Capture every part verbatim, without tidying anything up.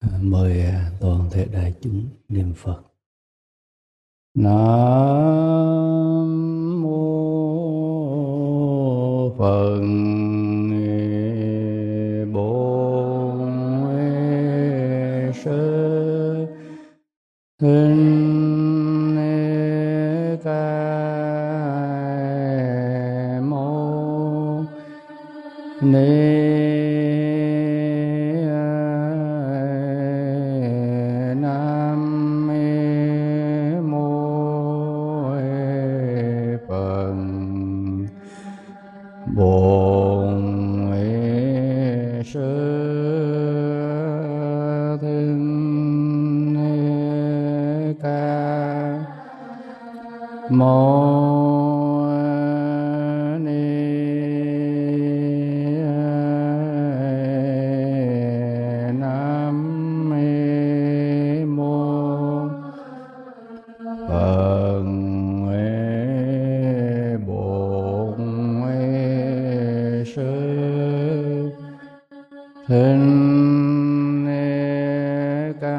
À, mời à, toàn thể đại chúng niệm Phật. Nam mô Phật Bổn Sư Thích Ca Mâu Ni Bổn Sư Thích Ca Mâu Ni Nam Mô Phật. Bổn Sư Thích Ca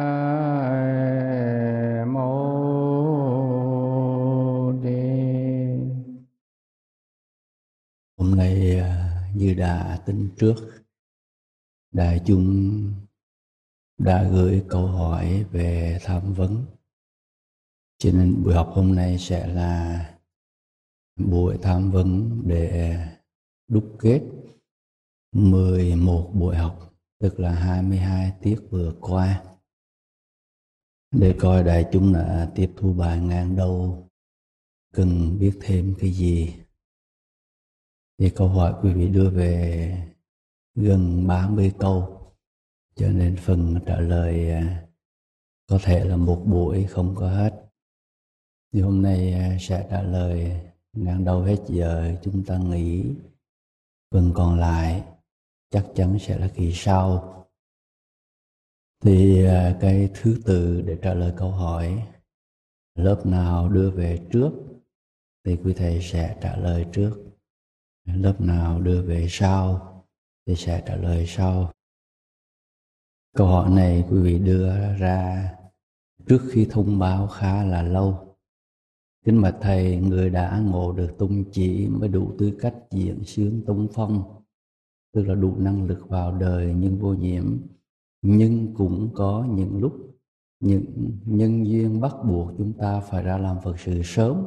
Mâu Ni. Hôm nay như đã tính trước, đại chúng đã gửi câu hỏi về tham vấn, cho nên buổi học hôm nay sẽ là buổi tham vấn để đúc kết mười một buổi học, tức là hai mươi hai tiết vừa qua, để coi đại chúng đã tiếp thu bài ngang đâu, cần biết thêm cái gì. Thì câu hỏi quý vị đưa về gần ba mươi câu, cho nên phần trả lời có thể là một buổi không có hết. Thì hôm nay sẽ trả lời ngang đâu hết giờ, chúng ta nghỉ. Phần còn lại chắc chắn sẽ là kỳ sau. Thì cái thứ tự để trả lời câu hỏi, lớp nào đưa về trước thì quý thầy sẽ trả lời trước, lớp nào đưa về sau thì sẽ trả lời sau. Câu hỏi này quý vị đưa ra trước khi thông báo khá là lâu. Kính bạch thầy, người đã ngộ được tung chỉ mới đủ tư cách diện xướng tung phong, tức là đủ năng lực vào đời nhưng vô nhiễm. Nhưng cũng có những lúc những nhân duyên bắt buộc chúng ta phải ra làm Phật sự sớm.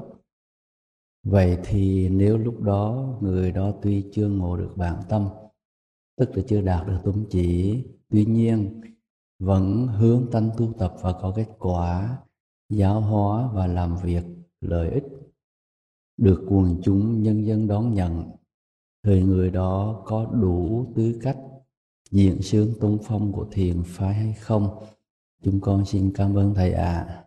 Vậy thì nếu lúc đó người đó tuy chưa ngộ được bản tâm, tức là chưa đạt được tung chỉ, tuy nhiên vẫn hướng tánh tu tập và có kết quả giáo hóa và làm việc lợi ích, được quần chúng nhân dân đón nhận, thì người đó có đủ tư cách diện xướng tung phong của thiền phái hay không? Chúng con xin cảm ơn thầy ạ. À.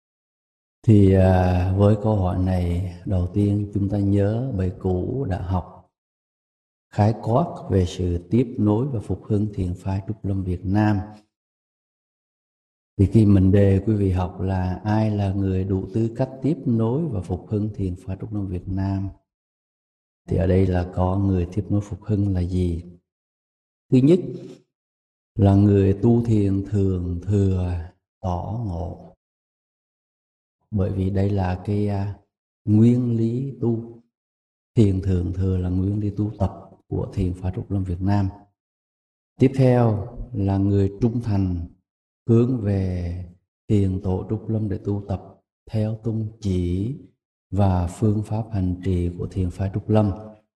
Thì à, với câu hỏi này, đầu tiên chúng ta nhớ bài cũ đã học khái quát về sự tiếp nối và phục hưng thiền phái Trúc Lâm Việt Nam. Thì khi mình đề quý vị học là ai là người đủ tư cách tiếp nối và phục hưng thiền phái Trúc Lâm Việt Nam, thì ở đây là có người tiếp nối phục hưng là gì? Thứ nhất là người tu thiền thường thừa tỏ ngộ, bởi vì đây là cái uh, nguyên lý tu. Thiền thường thừa là nguyên lý tu tập của thiền phái Trúc Lâm Việt Nam. Tiếp theo là người trung thành hướng về thiền tổ Trúc Lâm để tu tập theo tung chỉ và phương pháp hành trì của thiền phái Trúc Lâm.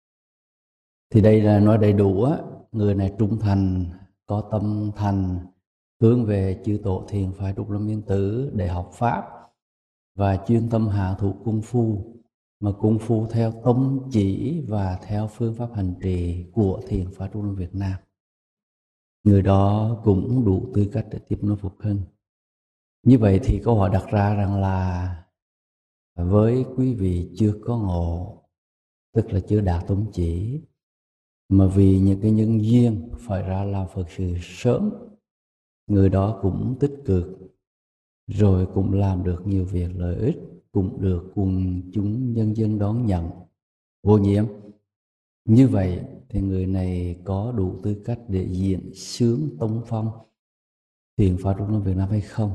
Thì đây là nói đầy đủ á, người này trung thành, có tâm thành, hướng về chư tổ thiền phái Trúc Lâm Yên Tử để học pháp và chuyên tâm hạ thủ công phu, mà công phu theo tông chỉ và theo phương pháp hành trì của thiền phái Trúc Lâm Việt Nam. Người đó cũng đủ tư cách để tiếp nối phục hưng. Như vậy thì câu hỏi đặt ra rằng là với quý vị chưa có ngộ, tức là chưa đạt tông chỉ, mà vì những cái nhân duyên phải ra làm Phật sự sớm, người đó cũng tích cực, rồi cũng làm được nhiều việc lợi ích, cũng được quần chúng nhân dân đón nhận, vô nhiễm. Như vậy thì người này có đủ tư cách để diện xướng tông phong, thiền Phật trong Việt Nam hay không,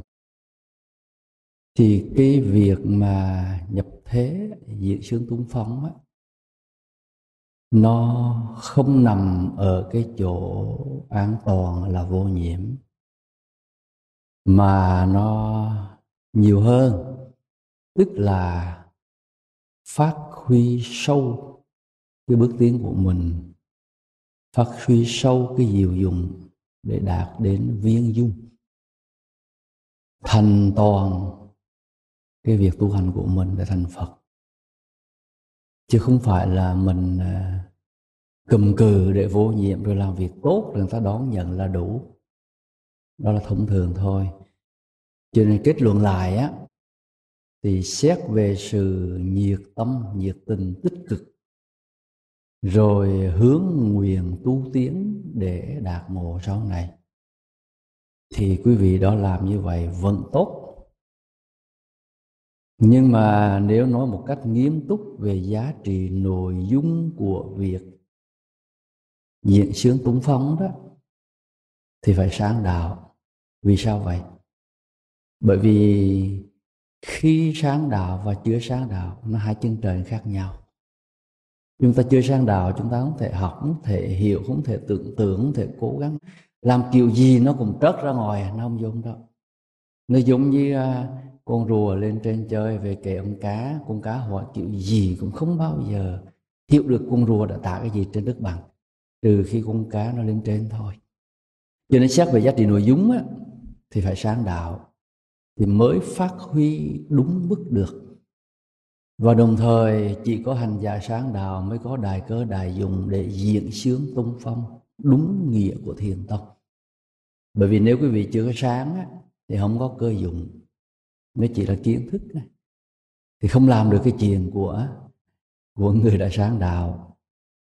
thì cái việc mà nhập thế diễn xướng tung phong á, nó không nằm ở cái chỗ an toàn là vô nhiễm, mà nó nhiều hơn, tức là phát huy sâu cái bước tiến của mình, phát huy sâu cái diệu dụng để đạt đến viên dung, thành toàn cái việc tu hành của mình để thành Phật. Chứ không phải là mình cầm cừ để vô nhiệm rồi làm việc tốt rồi người ta đón nhận là đủ. Đó là thông thường thôi. Cho nên kết luận lại á, thì xét về sự nhiệt tâm, nhiệt tình, tích cực, rồi hướng nguyện tu tiến để đạt ngộ sau này, thì quý vị đó làm như vậy vẫn tốt. Nhưng mà nếu nói một cách nghiêm túc về giá trị nội dung của việc diễn xướng tung phong đó, thì phải sáng đạo. Vì sao vậy? Bởi vì khi sáng đạo và chưa sáng đạo nó hai chân trời khác nhau. Chúng ta chưa sáng đạo, chúng ta không thể học, không thể hiểu, không thể tưởng tượng, không thể cố gắng làm kiểu gì nó cũng trớt ra ngoài, nó không giống đâu. Nó giống như con rùa lên trên chơi về kệ ông cá, con cá hỏi kiểu gì cũng không bao giờ hiểu được con rùa đã tả cái gì trên đất bằng, trừ khi con cá nó lên trên thôi. Cho nên xét về giá trị nội dung á, thì phải sáng đạo thì mới phát huy đúng mức được. Và đồng thời chỉ có hành giả sáng đạo mới có đại cơ đại dụng để diễn xướng tung phong đúng nghĩa của thiền tông. Bởi vì nếu quý vị chưa có sáng á, thì không có cơ dụng, nếu chỉ là kiến thức á, thì không làm được cái chuyện của của người đã sáng đạo.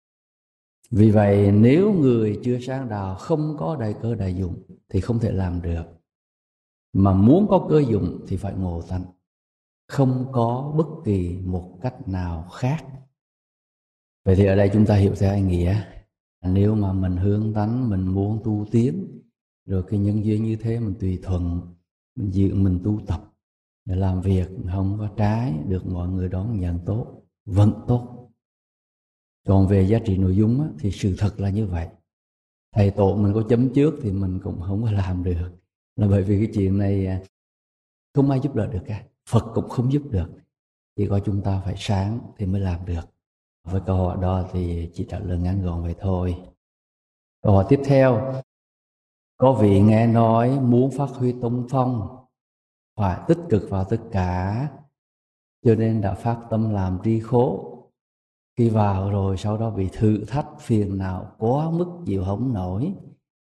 Vì vậy nếu người chưa sáng đạo không có đại cơ đại dụng thì không thể làm được. Mà muốn có cơ dụng thì phải ngộ tánh, không có bất kỳ một cách nào khác. Vậy thì ở đây chúng ta hiểu theo ý nghĩa, nếu mà mình hướng tánh, mình muốn tu tiến, rồi cái nhân duyên như thế mình tùy thuận, mình dự mình tu tập để làm việc không có trái, được mọi người đón nhận tốt, vẫn tốt. Còn về giá trị nội dung á, thì sự thật là như vậy. Thầy tổ mình có chấm trước thì mình cũng không có làm được, là bởi vì cái chuyện này không ai giúp đỡ được cả, Phật cũng không giúp được, chỉ có chúng ta phải sáng thì mới làm được. Với câu hỏi đó thì chỉ trả lời ngắn gọn vậy thôi. Câu hỏi tiếp theo, có vị nghe nói muốn phát huy tung phong phải tích cực vào tất cả, cho nên đã phát tâm làm tri khố. Khi vào rồi sau đó bị thử thách phiền não quá mức chịu không nổi,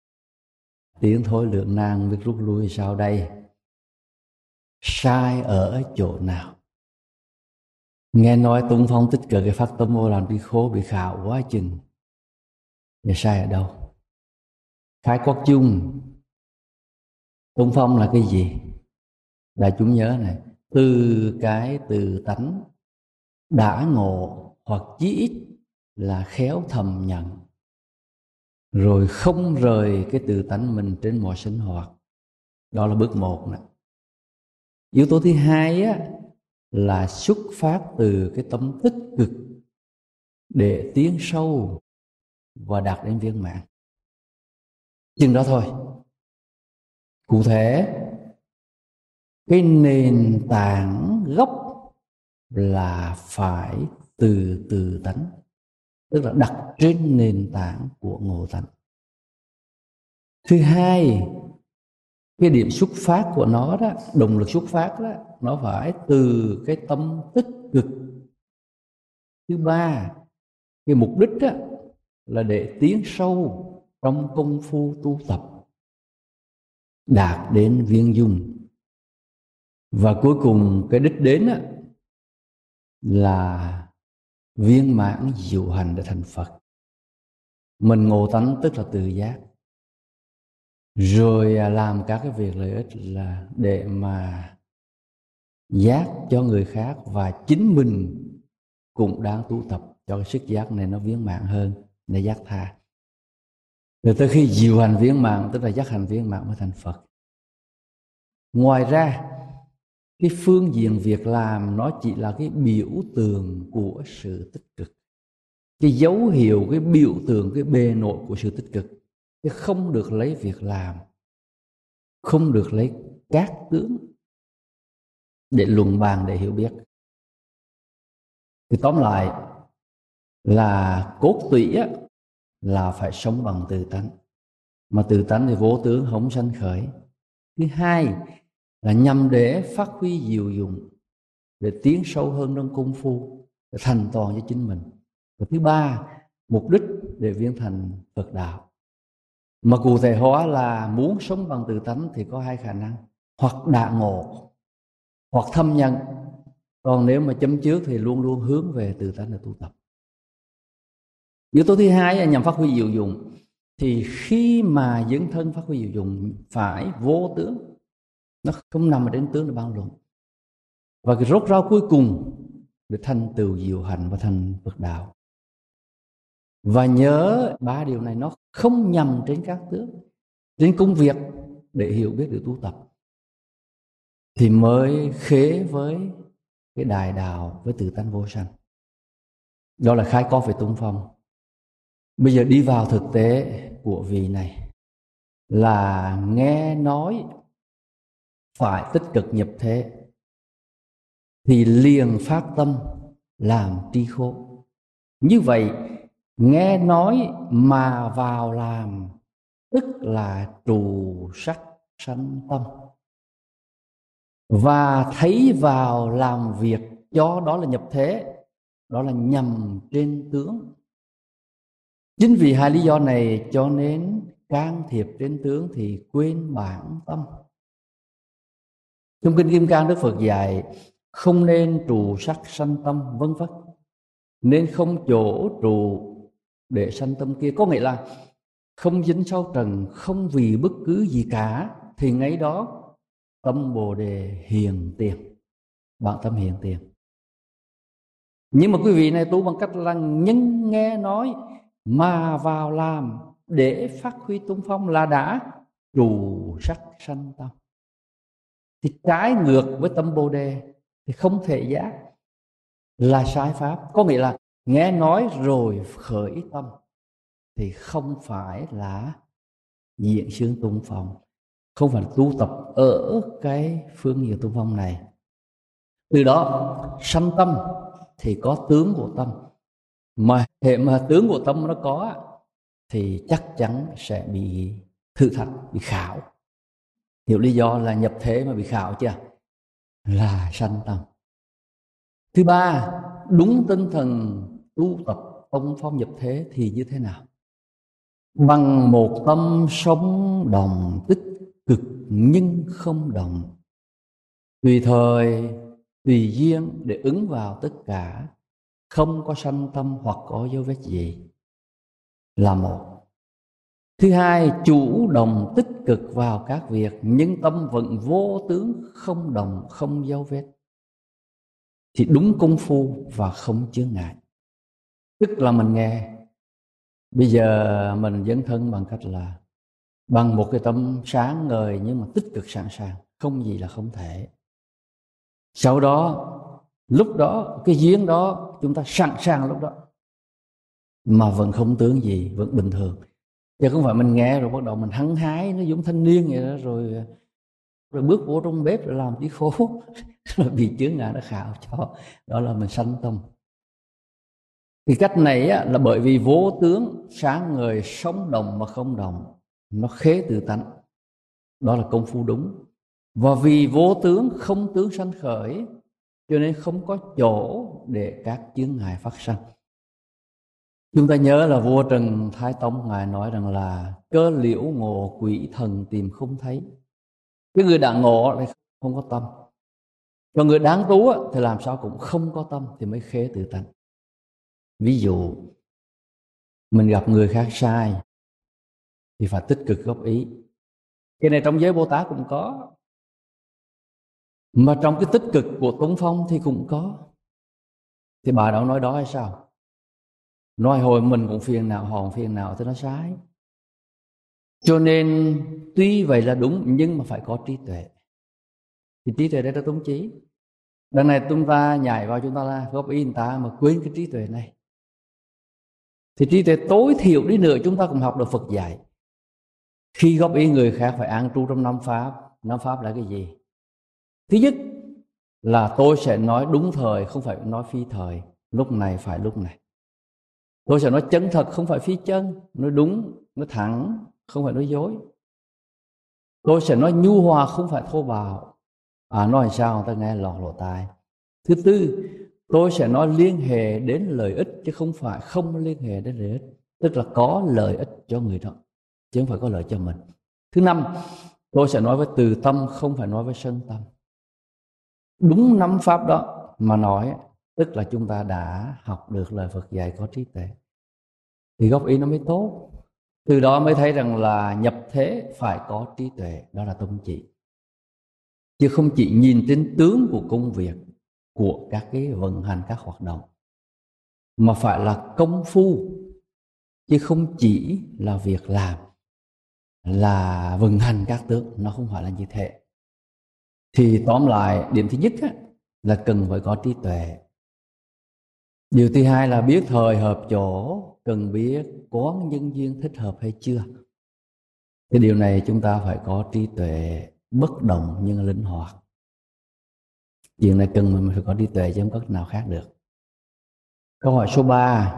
tiến thôi lượng nan biết rút lui sau đây, sai ở chỗ nào? Nghe nói tung phong tích cực cái phát tâm vô làm tri khố bị khảo quá chừng, và sai ở đâu? Khái quát chung, tung phong là cái gì? Đại chúng nhớ này, từ cái từ tánh đã ngộ hoặc chí ít là khéo thầm nhận, rồi không rời cái từ tánh mình trên mọi sinh hoạt. Đó là bước một nè. Yếu tố thứ hai á, là xuất phát từ cái tâm tích cực để tiến sâu và đạt đến viên mãn. Chừng đó thôi. Cụ thể, cái nền tảng gốc là phải từ từ tánh, tức là đặt trên nền tảng của ngộ tánh. Thứ hai, cái điểm xuất phát của nó đó, động lực xuất phát đó, nó phải từ cái tâm tích cực. Thứ ba, cái mục đích đó là để tiến sâu trong công phu tu tập, đạt đến viên dung. Và cuối cùng cái đích đến đó là viên mãn diệu hành để thành Phật. Mình ngộ tánh tức là tự giác, rồi làm các cái việc lợi ích là để mà giác cho người khác, và chính mình cũng đang tu tập cho cái sức giác này nó viên mãn hơn để giác tha. Rồi tới khi diệu hành viên mãn, tức là giác hành viên mãn mới thành Phật. Ngoài ra, cái phương diện việc làm nó chỉ là cái biểu tượng của sự tích cực, cái dấu hiệu, cái biểu tượng, cái bề nổi của sự tích cực, chứ không được lấy việc làm, không được lấy các tướng để luận bàn, để hiểu biết. Thì tóm lại là cốt tủy á, là phải sống bằng từ tánh, mà từ tánh thì vô tướng không sanh khởi. Thứ hai là nhằm để phát huy diệu dụng, để tiến sâu hơn trong công phu, để thành toàn cho chính mình. Và thứ ba, mục đích để viên thành Phật đạo. Mà cụ thể hóa là muốn sống bằng từ tánh thì có hai khả năng: hoặc đạ ngộ, hoặc thâm nhận. Còn nếu mà chấm trước thì luôn luôn hướng về từ tánh để tu tập. Yếu tố thứ hai là nhằm phát huy diệu dụng. Thì khi mà dẫn thân phát huy diệu dụng phải vô tướng, nó không nằm ở trên tướng để ban luận. Và cái rốt ráo cuối cùng để thành tựu diệu hạnh và thành Phật đạo. Và nhớ ba điều này nó không nhằm trên các tướng, trên công việc để hiểu biết, để tu tập, thì mới khế với cái đại đạo, với tự tánh vô sanh. Đó là khái quát về tung phong. Bây giờ đi vào thực tế của vị này là nghe nói phải tích cực nhập thế thì liền phát tâm làm tri khôn. Như vậy nghe nói mà vào làm tức là trù sắc sanh tâm, và thấy vào làm việc cho đó là nhập thế, đó là nhằm trên tướng. Chính vì hai lý do này cho nên can thiệp trên tướng thì quên bản tâm. Trong Kinh Kim Cang, Đức Phật dạy không nên trù sắc sanh tâm, vân vân, nên không chỗ trù để sanh tâm kia. Có nghĩa là không dính sau trần, không vì bất cứ gì cả, thì ngay đó tâm Bồ Đề hiện tiền, bản tâm hiện tiền. Nhưng mà quý vị này tu bằng cách là nhân nghe nói mà vào làm để phát huy tung phong là đã trù sắc sanh tâm. Thì trái ngược với tâm Bồ Đề thì không thể giác, là sai pháp. Có nghĩa là nghe nói rồi khởi ý tâm thì không phải là diễn xướng tung phong, không phải là tu tập ở cái phương diện tung phong này. Từ đó sanh tâm thì có tướng của tâm, mà hệ mà tướng của tâm nó có thì chắc chắn sẽ bị thử thách, bị khảo. Hiểu lý do là nhập thế mà bị khảo chưa? Là sanh tâm. Thứ ba, đúng tinh thần tu tập tông phong nhập thế thì như thế nào? Bằng một tâm sống đồng, tích cực nhưng không đồng, tùy thời tùy duyên để ứng vào tất cả, không có sanh tâm hoặc có dấu vết gì, là một. Thứ hai, chủ động tích cực vào các việc nhưng tâm vẫn vô tướng, không đồng, không dấu vết, thì đúng công phu và không chướng ngại. Tức là mình nghe bây giờ mình dấn thân bằng cách là bằng một cái tâm sáng ngời nhưng mà tích cực sẵn sàng, không gì là không thể. Sau đó lúc đó cái duyên đó chúng ta sẵn sàng lúc đó, mà vẫn không tướng gì, vẫn bình thường. Chứ không phải mình nghe rồi bắt đầu mình hăng hái, nó giống thanh niên vậy đó, rồi rồi bước vô trong bếp rồi làm tí khố rồi bị chướng ngại nó khảo cho, đó là mình sanh tâm. Thì cách này á, là bởi vì vô tướng sáng ngời, sống đồng mà không đồng, nó khế từ tánh, đó là công phu đúng. Và vì vô tướng không tướng sanh khởi, cho nên không có chỗ để các chướng ngại phát sanh. Chúng ta nhớ là vua Trần Thái Tông ngài nói rằng là cơ liễu ngộ, quỷ thần tìm không thấy. Cái người đã ngộ lại không có tâm, còn người đáng tú thì làm sao cũng không có tâm, thì mới khế tự tánh. Ví dụ mình gặp người khác sai thì phải tích cực góp ý. Cái này trong giới Bồ Tát cũng có, mà trong cái tích cực của Tông Phong thì cũng có. Thì bà đâu nói đó hay sao? Nói hồi mình cũng phiền nào, hòn phiền nào thì nó sai. Cho nên tuy vậy là đúng, nhưng mà phải có trí tuệ. Thì trí tuệ đây là tông chỉ. Đằng này chúng ta nhảy vào, chúng ta góp ý người ta mà quên cái trí tuệ này. Thì trí tuệ tối thiểu đi nữa chúng ta cũng học được Phật dạy. Khi góp ý người khác phải an trú trong năm pháp. Năm pháp là cái gì? Thứ nhất là tôi sẽ nói đúng thời, không phải nói phi thời. Lúc này phải lúc này. Tôi sẽ nói chân thật, không phải phi chân. Nói đúng, nói thẳng, không phải nói dối. Tôi sẽ nói nhu hòa, không phải thô bạo. À, nói sao người ta nghe lọt lỗ tai. Thứ tư, tôi sẽ nói liên hệ đến lợi ích, chứ không phải không liên hệ đến lợi ích. Tức là có lợi ích cho người đó, chứ không phải có lợi cho mình. Thứ năm, tôi sẽ nói với từ tâm, không phải nói với sân tâm. Đúng năm pháp đó mà nói, tức là chúng ta đã học được lời Phật dạy, có trí tuệ. Thì góp ý nó mới tốt. Từ đó mới thấy rằng là nhập thế phải có trí tuệ. Đó là tông chỉ. Chứ không chỉ nhìn trên tướng của công việc, của các cái vận hành, các hoạt động, mà phải là công phu, chứ không chỉ là việc làm, là vận hành các tướng. Nó không phải là như thế. Thì tóm lại, điểm thứ nhất á, là cần phải có trí tuệ. Điều thứ hai là biết thời hợp chỗ, cần biết quán nhân duyên thích hợp hay chưa. Cái điều này chúng ta phải có trí tuệ bất động nhưng linh hoạt. Chuyện này cần mình phải có trí tuệ chứ không có cách nào khác được. Câu hỏi số ba.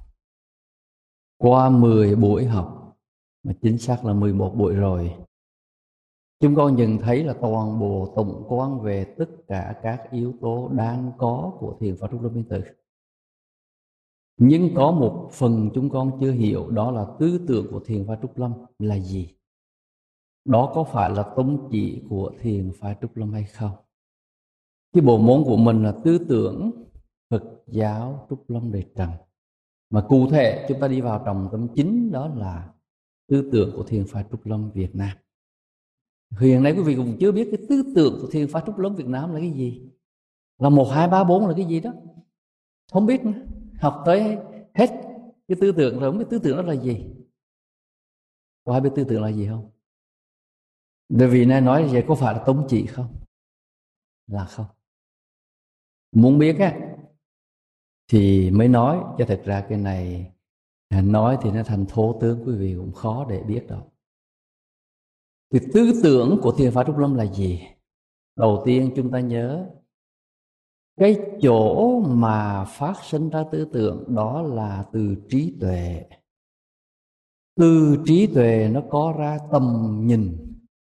Qua mười buổi học, mà chính xác là mười một buổi rồi, chúng con nhận thấy là toàn bộ tổng quan về tất cả các yếu tố đang có của thiền Pháp Trúc Lâm Yên Tử. Nhưng có một phần chúng con chưa hiểu, đó là tư tưởng của thiền Pháp Trúc Lâm là gì? Đó có phải là tông chỉ của thiền Pháp Trúc Lâm hay không? Cái bộ môn của mình là tư tưởng Phật giáo Trúc Lâm Đề Trần. Mà cụ thể chúng ta đi vào trọng tâm chính, đó là tư tưởng của thiền Pháp Trúc Lâm Việt Nam. Hiện nay quý vị cũng chưa biết cái tư tưởng của thiền Pháp Trúc Lâm Việt Nam là cái gì. Là một, hai, ba, bốn là cái gì đó. Không biết nữa. Học tới hết cái tư tưởng rồi không biết tư tưởng đó là gì. Có ai biết tư tưởng là gì không? Bởi vì này nói vậy có phải là tông chỉ không? Là không. Muốn biết á thì mới nói, cho thật ra cái này nói thì nó thành thô tướng, quý vị cũng khó để biết đâu. Thì tư tưởng của thiền Pháp Trúc Lâm là gì? Đầu tiên chúng ta nhớ, cái chỗ mà phát sinh ra tư tưởng đó là từ trí tuệ. Từ trí tuệ nó có ra tầm nhìn.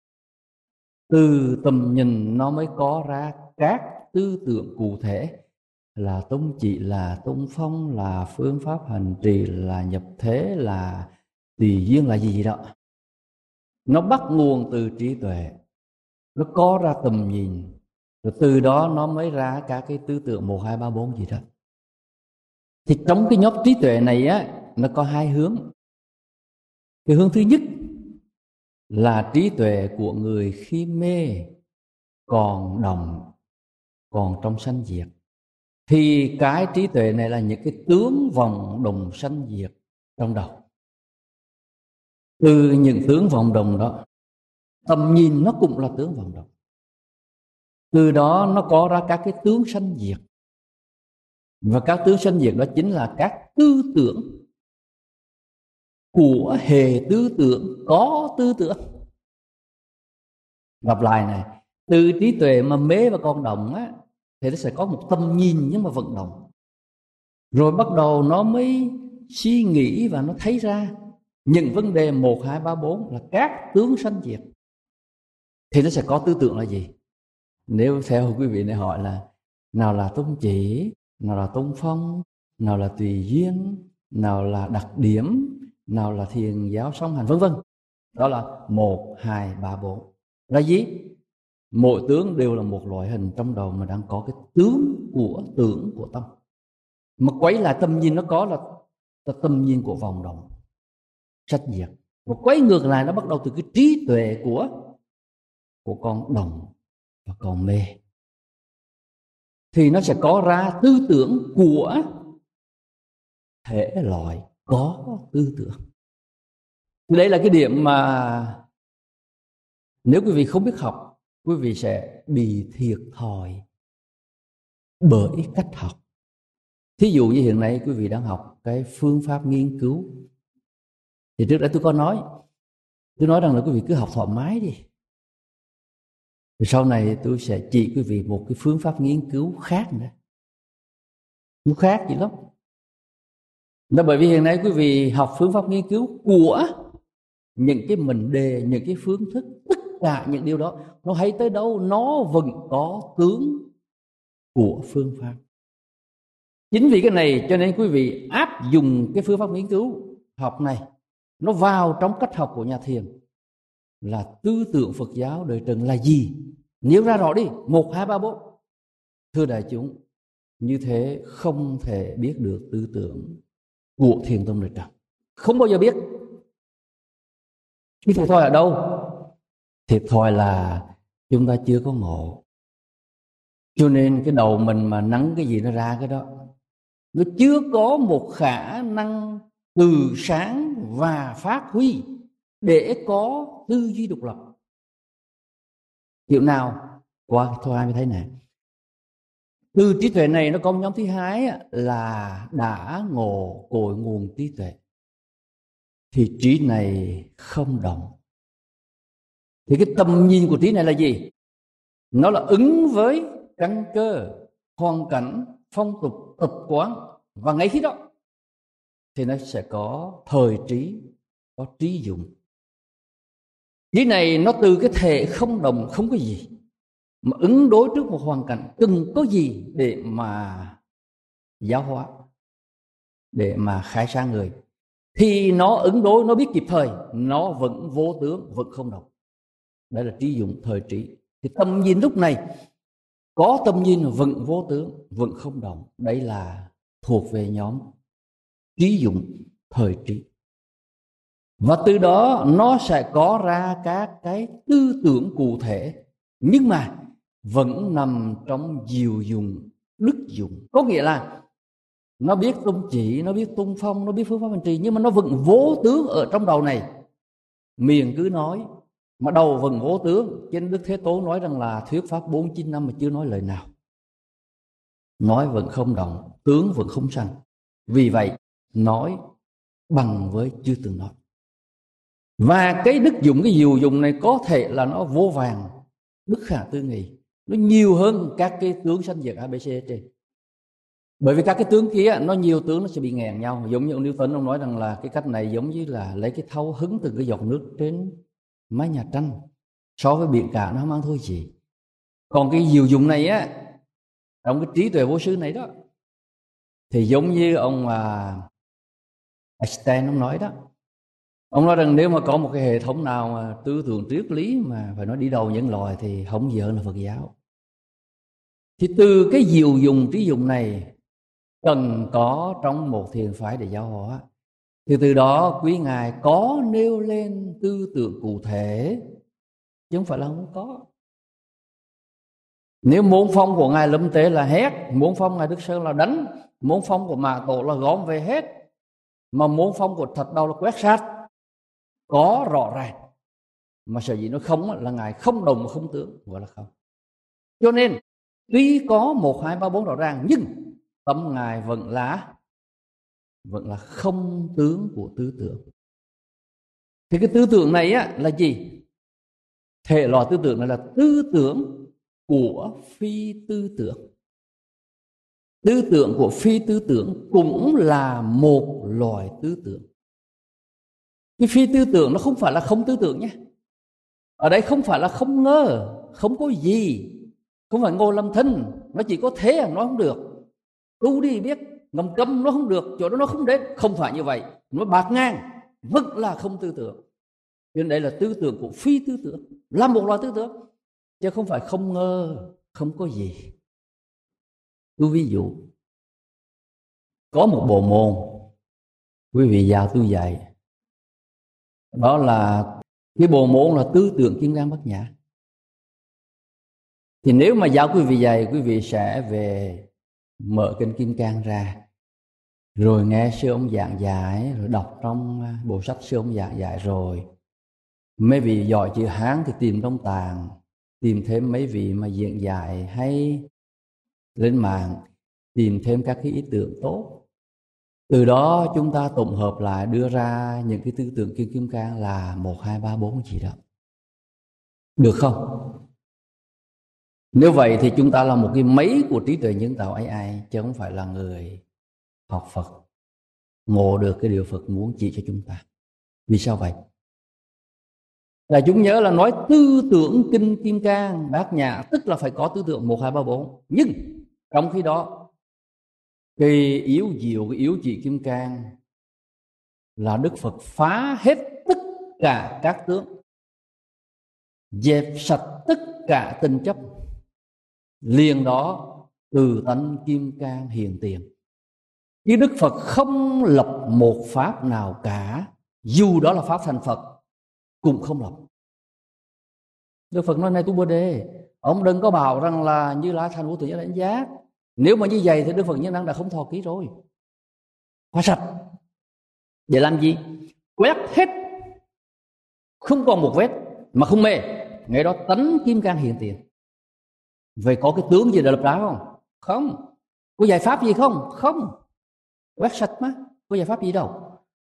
Từ tầm nhìn nó mới có ra các tư tưởng cụ thể, là tông chỉ, là tông phong, là phương pháp hành trì, là nhập thế, là tùy duyên, là gì gì đó. Nó bắt nguồn từ trí tuệ, nó có ra tầm nhìn, rồi từ đó nó mới ra các cái tư tưởng một, hai, ba, bốn gì đó. Thì trong cái nhóm trí tuệ này á, nó có hai hướng. Cái hướng thứ nhất là trí tuệ của người khi mê còn đồng, còn trong sanh diệt. Thì cái trí tuệ này là những cái tướng vòng đồng sanh diệt trong đầu. Từ những tướng vòng đồng đó, tầm nhìn nó cũng là tướng vòng đồng. Từ đó nó có ra các cái tướng sanh diệt. Và các tướng sanh diệt đó chính là các tư tưởng của hệ tư tưởng có tư tưởng. Lặp lại này, từ trí tuệ mà mê và con đồng á, thì nó sẽ có một tầm nhìn nhưng mà vận động. Rồi bắt đầu nó mới suy nghĩ và nó thấy ra những vấn đề một, hai, ba, bốn là các tướng sanh diệt. Thì nó sẽ có tư tưởng là gì? Nếu theo quý vị này hỏi là nào là tông chỉ, nào là tông phong, nào là tùy duyên, nào là đặc điểm, nào là thiền giáo song hành, vân vân. Đó là một, hai, ba, bốn. Là gì? Mỗi tướng đều là một loại hình trong đầu mà đang có cái tướng của tưởng của tâm. Mà quấy lại tầm nhìn nó có là, là tầm nhìn của vòng đồng sanh diệt. Và quấy ngược lại nó bắt đầu từ cái trí tuệ của của con đồng và con mê. Thì nó sẽ có ra tư tưởng của thể loại có tư tưởng. Thì đấy là cái điểm mà nếu quý vị không biết học quý vị sẽ bị thiệt thòi bởi cách học. Thí dụ như hiện nay quý vị đang học cái phương pháp nghiên cứu, thì trước đây tôi có nói, tôi nói rằng là quý vị cứ học thoải mái đi. Rồi sau này tôi sẽ chỉ quý vị một cái phương pháp nghiên cứu khác nữa. Nó khác gì lắm. Đó, bởi vì hiện nay quý vị học phương pháp nghiên cứu của những cái mệnh đề, những cái phương thức, tất cả những điều đó, nó hay tới đâu nó vẫn có tướng của phương pháp. Chính vì cái này cho nên quý vị áp dụng cái phương pháp nghiên cứu học này, nó vào trong cách học của nhà thiền, là tư tưởng Phật giáo đời Trần là gì, nêu ra rõ đi, một hai ba bốn. Thưa đại chúng, như thế không thể biết được tư tưởng của Thiền tông đời Trần, không bao giờ biết. Cái thiệt thòi ở đâu? Thiệt thòi là chúng ta chưa có ngộ. Cho nên cái đầu mình mà nắng cái gì nó ra cái đó, nó chưa có một khả năng từ sáng và phát huy để có tư duy độc lập. Kiểu nào? Qua cái thoại mới thấy nè. Từ trí tuệ này nó có một nhóm thứ hai là đã ngộ cội nguồn trí tuệ. Thì trí này không động. Thì cái tầm nhìn của trí này là gì? Nó là ứng với căn cơ, hoàn cảnh, phong tục, tập quán. Và ngay khi đó thì nó sẽ có thời trí, có trí dụng. Trí này nó từ cái thể không động, không có gì, mà ứng đối trước một hoàn cảnh cần có gì để mà giáo hóa, để mà khai sáng người, thì nó ứng đối, nó biết kịp thời, nó vẫn vô tướng, vẫn không động. Đấy là trí dụng, thời trí. Thì tầm nhìn lúc này có tầm nhìn vẫn vô tướng, vẫn không động. Đấy là thuộc về nhóm trí dụng, thời trí. Và từ đó nó sẽ có ra các cái tư tưởng cụ thể, nhưng mà vẫn nằm trong diệu dụng, đức dụng. Có nghĩa là nó biết tung chỉ, nó biết tung phong, nó biết phương pháp hành trì, nhưng mà nó vẫn vô tướng ở trong đầu này. Miệng cứ nói mà đầu vẫn vô tướng. Trên Đức Thế Tôn nói rằng là thuyết pháp bốn mươi chín năm mà chưa nói lời nào. Nói vẫn không động, tướng vẫn không sanh. Vì vậy nói bằng với chưa từng nói. Và cái đức dụng, cái diệu dụng này có thể là nó vô vàng, bất khả tư nghị, nó nhiều hơn các cái tướng sanh diệt a bê xê trên. Bởi vì các cái tướng kia nó nhiều tướng, nó sẽ bị nghèn nhau. Giống như ông Newton ông nói rằng là cái cách này giống như là lấy cái thau hứng từ cái giọt nước trên mái nhà tranh, so với biển cả nó không ăn thôi gì. Còn cái diệu dụng này á, trong cái trí tuệ vô sư này đó, thì giống như ông uh, Einstein ông nói đó. Ông nói rằng nếu mà có một cái hệ thống nào mà tư tưởng triết lý mà phải nói đi đầu nhân loại thì không gì hơn là Phật giáo. Thì từ cái diệu dụng, trí dụng này cần có trong một thiền phái để giáo hóa. Thì từ đó quý ngài có nêu lên tư tưởng cụ thể, chứ không phải là không có. Nếu môn phong của ngài Lâm Tế là hét, môn phong ngài Đức Sơn là đánh, môn phong của Mã Tổ là gom về hết, mà môn phong của Thạch Đầu là quét sát, có rõ ràng. Mà sở dĩ nó không là ngài không đồng mà không tướng, gọi là không. Cho nên tuy có một hai ba bốn rõ ràng, nhưng tâm ngài vẫn là vẫn là không tướng của tư tưởng. Thì cái tư tưởng này á là gì? Thể loại tư tưởng này là tư tưởng của phi tư tưởng. Tư tưởng của phi tư tưởng cũng là một loại tư tưởng. Cái phi tư tưởng nó không phải là không tư tưởng nhé. Ở đây không phải là không ngờ, không có gì, không phải ngồi làm thinh, nó chỉ có thế nó không được. Tu đi biết, ngầm câm nó không được, chỗ đó nó không đến. Không phải như vậy, nó bạc ngang, vẫn là không tư tưởng. Nên đây là tư tưởng của phi tư tưởng, là một loại tư tưởng, chứ không phải không ngờ, không có gì. Tôi ví dụ, có một bộ môn, quý vị giáo tôi dạy, đó là cái bộ môn là tư tưởng Kim Cang Bát Nhã. Thì nếu mà giáo quý vị dạy, quý vị sẽ về mở kinh Kim Cang ra, rồi nghe sư ông giảng giải, rồi đọc trong bộ sách sư ông giảng giải rồi. Mấy vị giỏi chữ Hán thì tìm trong tàng, tìm thêm mấy vị mà diễn giải hay lên mạng tìm thêm các cái ý tưởng tốt. Từ đó chúng ta tổng hợp lại đưa ra những cái tư tưởng Kim Kim Cang là một, hai, ba, bốn gì đó. Được không? Nếu vậy thì chúng ta là một cái máy của trí tuệ nhân tạo a i, chứ không phải là người học Phật ngộ được cái điều Phật muốn chỉ cho chúng ta. Vì sao vậy? Là chúng nhớ là nói tư tưởng Kinh Kim Cang Bát Nhã, tức là phải có tư tưởng một, hai, ba, bốn. Nhưng trong khi đó cái yếu diệu, cái yếu chỉ Kim Cang là Đức Phật phá hết tất cả các tướng, dẹp sạch tất cả tình chấp, liền đó từ tánh Kim Cang hiện tiền. Chứ Đức Phật không lập một pháp nào cả, dù đó là pháp thành Phật cũng không lập. Đức Phật nói này Tu Bồ Đề, ông đừng có bảo rằng là Như Lai thành vô tự giác đánh giác. Nếu mà như vậy thì Đức Phật Nhân Đăng đã không thọ ký rồi. Hóa sạch. Để làm gì? Quét hết, không còn một vết mà không mê. Ngay đó tánh Kim Cang hiện tiền. Vậy có cái tướng gì để lập ra không? Không. Có giải pháp gì không? Không. Quét sạch mà, có giải pháp gì đâu.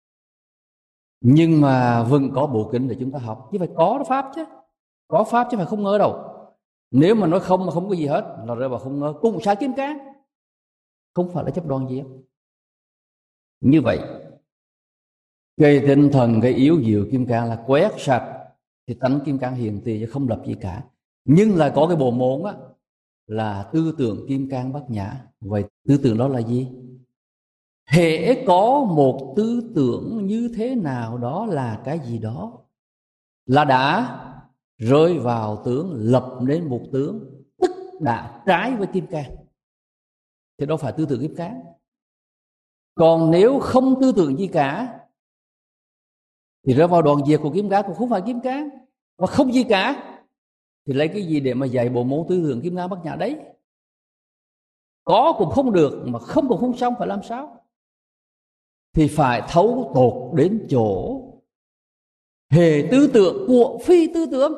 Nhưng mà vẫn có bộ kinh để chúng ta học. Chứ phải có pháp chứ. Có pháp chứ phải không ngờ đâu. Nếu mà nói không mà không có gì hết là rơi vào không ngờ, cũng sai Kim Cang, không phải là chấp đoan gì hết. Như vậy cái tinh thần, cái yếu diệu Kim Cang là quét sạch thì tánh Kim Cang hiện tiền chứ không lập gì cả. Nhưng lại có cái bộ môn á là tư tưởng Kim Cang Bát Nhã. Vậy tư tưởng đó là gì? Hễ có một tư tưởng như thế nào đó là cái gì đó, là đã rơi vào tướng, lập đến một tướng, tức đã trái với Kim Cang, thì đâu phải tư tưởng Kim Cang. Còn nếu không tư tưởng gì cả thì rơi vào đoạn diệt của Kim Cang, cũng không phải Kim Cang. Và không gì cả thì lấy cái gì để mà dạy bộ môn tư tưởng Kim Cang Bát Nhã đấy? Có cũng không được, mà không cũng không xong, phải làm sao? Thì phải thấu tột đến chỗ hề tư tưởng của phi tư tưởng,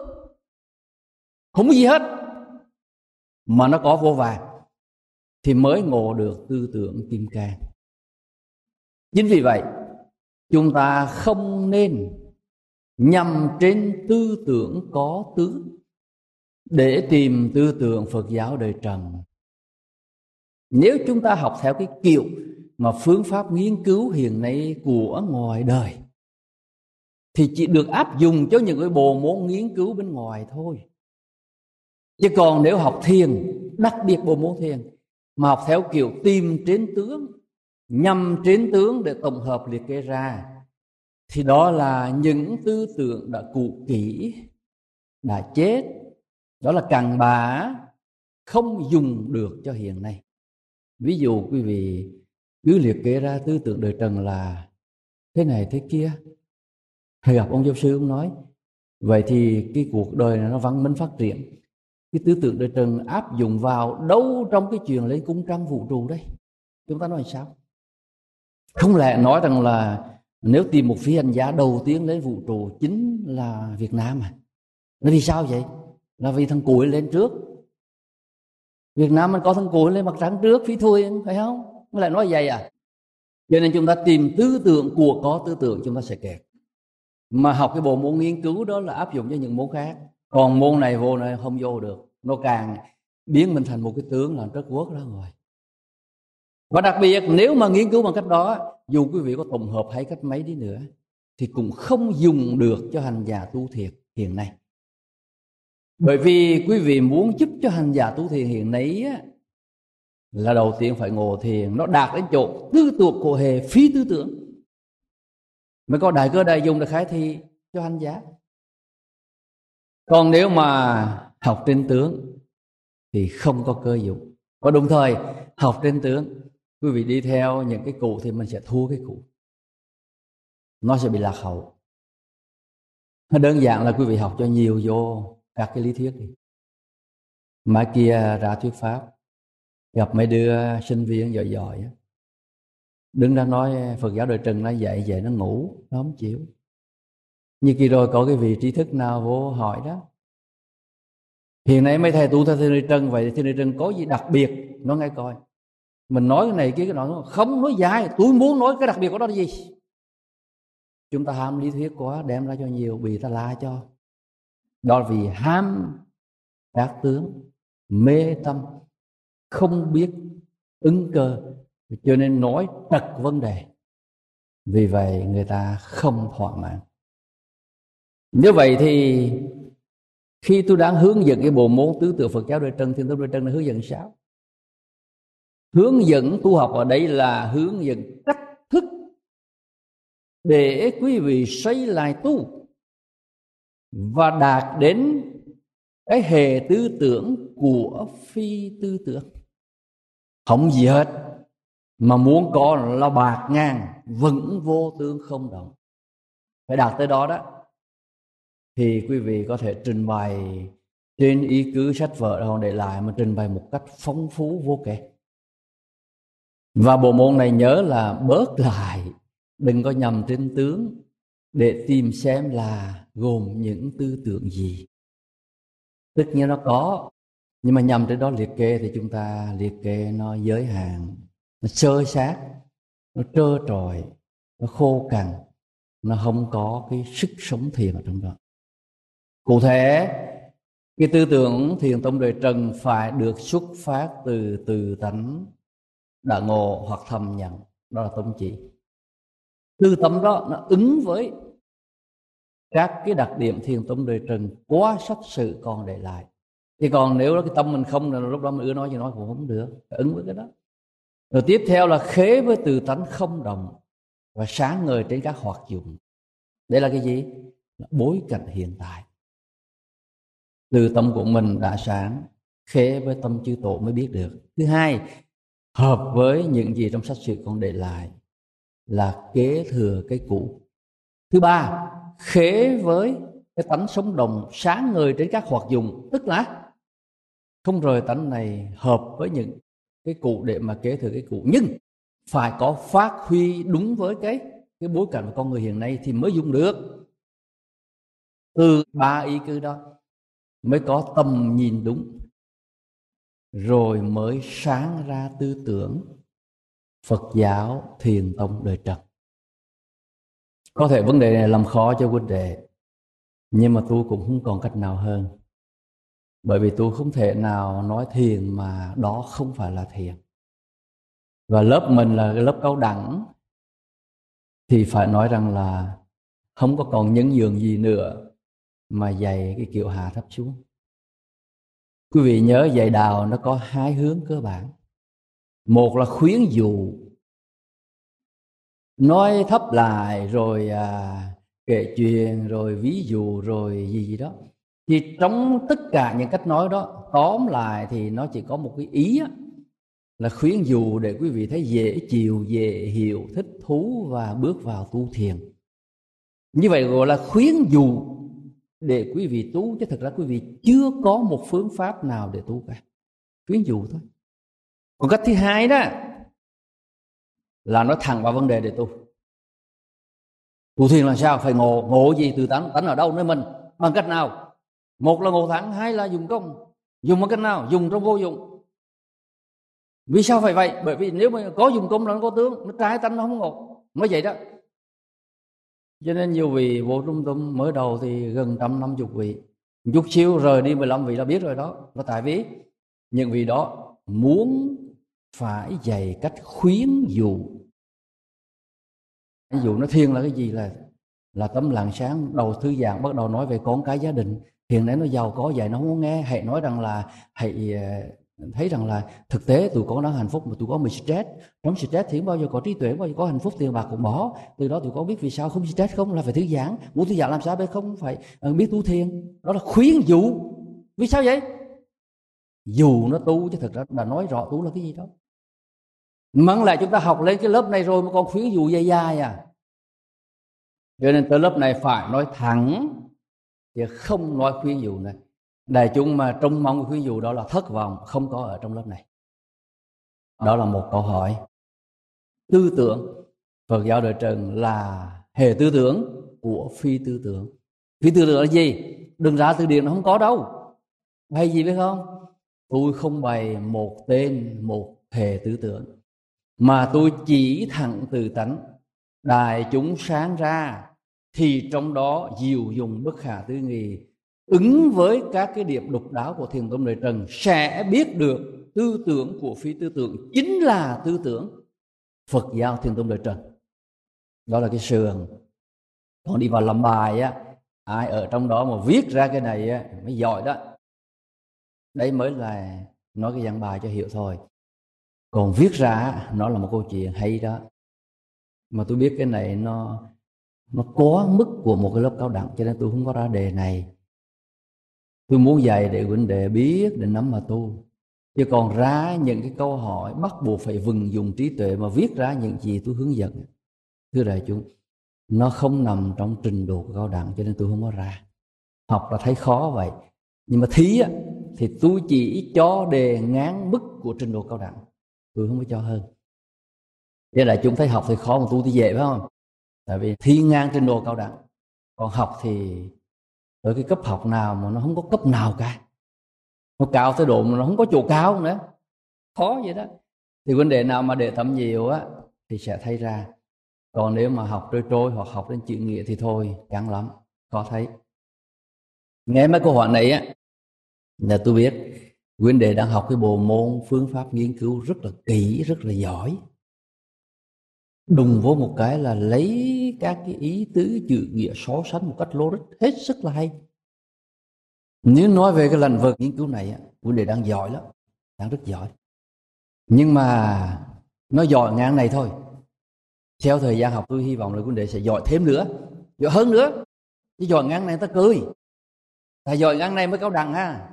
không có gì hết mà nó có vô vàng, thì mới ngộ được tư tưởng Kim Cang. Chính vì vậy chúng ta không nên nhằm trên tư tưởng có tướng để tìm tư tưởng Phật giáo đời Trần. Nếu chúng ta học theo cái kiểu mà phương pháp nghiên cứu hiện nay của ngoài đời thì chỉ được áp dụng cho những cái bộ môn nghiên cứu bên ngoài thôi. Chứ còn nếu học thiền, đặc biệt bộ môn thiền, mà học theo kiểu tìm trên tướng, nhằm trên tướng để tổng hợp liệt kê ra, thì đó là những tư tưởng đã cũ kỹ, đã chết, đó là cặn bã, không dùng được cho hiện nay. Ví dụ quý vị cứ liệt kê ra tư tưởng đời Trần là thế này thế kia, hay gặp ông giáo sư ông nói vậy thì cái cuộc đời này nó văn minh phát triển. Cái tư tưởng đời Trần áp dụng vào đâu trong cái chuyện lên cung trăng vũ trụ đây? Chúng ta nói sao? Không lẽ nói rằng là nếu tìm một phi hành gia đầu tiên lên vũ trụ chính là Việt Nam à? Là vì sao vậy? Là vì thằng Cùi lên trước. Việt Nam mình có thằng Cùi lên mặt trăng trước phi thuyền, phải không? Nó lại nói vậy à? Cho nên chúng ta tìm tư tưởng của có tư tưởng chúng ta sẽ kẹt. Mà học cái bộ môn nghiên cứu đó là áp dụng cho những môn khác. Còn môn này vô này không vô được. Nó càng biến mình thành một cái tướng là rất quốc đó rồi. Và đặc biệt nếu mà nghiên cứu bằng cách đó, dù quý vị có tổng hợp hay cách mấy đi nữa, thì cũng không dùng được cho hành giả tu thiền hiện nay. Bởi vì quý vị muốn giúp cho hành giả tu thiền hiện nay á, là đầu tiên phải ngộ thiền, nó đạt đến chỗ tư tưởng của hề phi tư tưởng, mới có đại cơ đại dùng để khai thị cho hành giả. Còn nếu mà học trên tướng thì không có cơ dụng. Và đồng thời học trên tướng, quý vị đi theo những cái cụ thì mình sẽ thua cái cụ, nó sẽ bị lạc hậu. Đơn giản là quý vị học cho nhiều vô các cái lý thuyết đi. Mai kia ra thuyết pháp, gặp mấy đứa sinh viên giỏi giỏi, đứng ra nói Phật giáo đời Trần nó dạy vậy, nó ngủ, nó không chịu. Như kỳ rồi có cái vị trí thức nào vô hỏi đó, Hiện nay mấy thầy tu theo Thiên Lý Trân, vậy Thiên Lý Trân có gì đặc biệt nói nghe coi. Mình nói cái này kia cái nọ không nói dài, tôi muốn nói cái đặc biệt của đó là gì. Chúng ta ham lý thuyết quá, đem ra cho nhiều bị ta la cho. Đó là vì ham các tướng, mê tâm, không biết ứng cơ, cho nên nói trật vấn đề. Vì vậy người ta không thỏa mãn. Như vậy thì khi tôi đang hướng dẫn cái bộ môn tứ tượng Phật giáo Đời Trần, Thiên Tông Đời Trần là hướng dẫn sao? Hướng dẫn tu học ở đây là hướng dẫn cách thức để quý vị xây lại tu và đạt đến cái hệ tư tưởng của phi tư tưởng. Không gì hết, mà muốn có là bạc ngàn, vững vô tương không động. Phải đạt tới đó đó thì quý vị có thể trình bày trên ý cứ sách vở họ để lại, mà trình bày một cách phong phú vô kể. Và bộ môn này nhớ là bớt lại, đừng có nhầm trên tướng để tìm xem là gồm những tư tưởng gì. Tất nhiên nó có, nhưng mà nhầm trên đó liệt kê thì chúng ta liệt kê nó giới hạn, nó sơ sát, nó trơ trọi, nó khô cằn, nó không có cái sức sống thiền ở trong đó. Cụ thể, cái tư tưởng Thiền Tông Đời Trần phải được xuất phát từ từ tánh đã ngộ hoặc thầm nhận, đó là tông chỉ. Tư tâm đó nó ứng với các cái đặc điểm Thiền Tông Đời Trần quá sách sự còn để lại. Thì còn nếu đó cái tâm mình không, là lúc đó mình ưa nói gì nói cũng không được, phải ứng với cái đó. Rồi tiếp theo là khế với từ tánh không động và sáng ngời trên các hoạt dụng. Đây là cái gì? Là bối cảnh hiện tại. Từ tâm của mình đã sáng, khế với tâm chư tổ mới biết được. Thứ hai, hợp với những gì trong sách sử còn để lại là kế thừa cái cũ. Thứ ba, khế với cái tánh sống động sáng ngời trên các hoạt dụng, tức là không rời tánh này hợp với những cái cũ để mà kế thừa cái cũ, nhưng phải có phát huy đúng với cái cái bối cảnh của con người hiện nay thì mới dùng được. Từ ba ý cứ đó mới có tầm nhìn đúng, rồi mới sáng ra tư tưởng Phật giáo Thiền Tông Đời Trần. Có thể vấn đề này làm khó cho huynh đệ, nhưng mà tôi cũng không còn cách nào hơn. Bởi vì tôi không thể nào nói thiền mà đó không phải là thiền. Và lớp mình là lớp cao đẳng thì phải nói rằng là không có còn nhân dường gì nữa mà dạy cái kiểu hạ thấp xuống. Quý vị nhớ dạy đạo nó có hai hướng cơ bản. Một là khuyến dụ, nói thấp lại rồi à, kể chuyện rồi ví dụ rồi gì gì đó. Thì trong tất cả những cách nói đó, tóm lại thì nó chỉ có một cái ý á, là khuyến dụ để quý vị thấy dễ chịu, dễ hiểu, thích thú và bước vào tu thiền. Như vậy gọi là khuyến dụ để quý vị tu, chứ thực ra quý vị chưa có một phương pháp nào để tu cả. Khuyến dụ thôi. Còn cách thứ hai đó là nói thẳng vào vấn đề để tu. Tu thiền là sao? Phải ngộ. Ngộ gì? Từ tánh. Tánh ở đâu nơi mình? Bằng cách nào? Một là ngộ thẳng, hai là dùng công. Dùng bằng cách nào? Dùng trong vô dụng. Vì sao phải vậy? Bởi vì nếu mà có dùng công là nó có tướng, nó trái tánh nó không ngộ. Mới vậy đó. Cho nên nhiều vị vô trung tâm mới đầu thì gần trăm năm chục vị, chút xíu rời đi mười lăm vị là biết rồi đó. Là tại vì những vị đó muốn phải dạy cách khuyến dụ. Ví dụ nó thiền là cái gì? Là là tấm lặng sáng. Đầu thư giãn bắt đầu nói về con cái gia đình. Thiền đấy nó giàu có vậy nó không có nghe. Hãy nói rằng là hãy thấy rằng là thực tế tụi con đang hạnh phúc mà tụi con bị stress. Trong stress thì không bao giờ có trí tuệ, bao giờ có hạnh phúc, tiền bạc cũng bỏ. Từ đó tụi con biết vì sao không stress không, là phải thư giãn. Muốn thư giãn làm sao? Bây không phải biết tu thiền. Đó là khuyến dụ. Vì sao vậy? Dù nó tu chứ thực ra đã nói rõ tu là cái gì đó. Mắng lại chúng ta học lên cái lớp này rồi mà còn khuyến dụ dài dài à. Cho nên tới lớp này phải nói thẳng chứ không nói khuyến dụ này. Đại chúng mà trông mong khuyến dụ đó là thất vọng, không có ở trong lớp này. Đó là một câu hỏi. Tư tưởng Phật giáo Đời Trần là hệ tư tưởng của phi tư tưởng. Phi tư tưởng là gì? Đừng ra từ điển nó không có đâu. Bày gì biết không? Tôi không bày một tên, một thể tư tưởng, mà tôi chỉ thẳng từ tánh. Đại chúng sáng ra thì trong đó diệu dụng bất khả tư nghị, ứng với các cái điểm độc đáo của Thiền tông Đại Trần, sẽ biết được tư tưởng của phi tư tưởng chính là tư tưởng Phật giáo Thiền tông Đại Trần. Đó là cái sườn. Còn đi vào làm bài á, ai ở trong đó mà viết ra cái này á mới giỏi đó. Đấy mới là nói cái giảng bài cho hiểu thôi. Còn viết ra nó là một câu chuyện hay đó. Mà tôi biết cái này nó nó có mức của một cái lớp cao đẳng, cho nên tôi không có ra đề này. Tôi muốn dạy để huynh đệ biết, để nắm mà tu. Chứ còn ra những cái câu hỏi bắt buộc phải vận dụng trí tuệ mà viết ra những gì tôi hướng dẫn, thưa đại chúng, nó không nằm trong trình độ cao đẳng, cho nên tôi không có ra. Học là thấy khó vậy, nhưng mà thí á, thì tôi chỉ cho đề ngán mức của trình độ cao đẳng, tôi không có cho hơn. Thế đại chúng thấy học thì khó mà tu thì dễ phải không? Tại vì thi ngang trình độ cao đẳng. Còn học thì ở cái cấp học nào mà nó không có cấp nào cả, nó cao tới độ mà nó không có chỗ cao nữa, khó vậy đó. Thì vấn đề nào mà để tâm nhiều á thì sẽ thấy ra. Còn nếu mà học trôi trôi hoặc học đến chữ nghĩa thì thôi, chán lắm, khó thấy. Nghe mấy câu hỏi này á là tôi biết huynh đệ đang học cái bộ môn phương pháp nghiên cứu rất là kỹ, rất là giỏi. Đùng vô một cái là lấy các cái ý tứ chữ nghĩa so sánh một cách logic hết sức là hay. Nếu nói về cái lĩnh vực nghiên cứu này, huynh đệ đang giỏi lắm, đang rất giỏi. Nhưng mà nó giỏi ngang này thôi. Theo thời gian học tôi hy vọng là huynh đệ sẽ giỏi thêm nữa, giỏi hơn nữa. Chứ giỏi ngang này người ta cười. Thầy giỏi ngang này mới cao đẳng ha.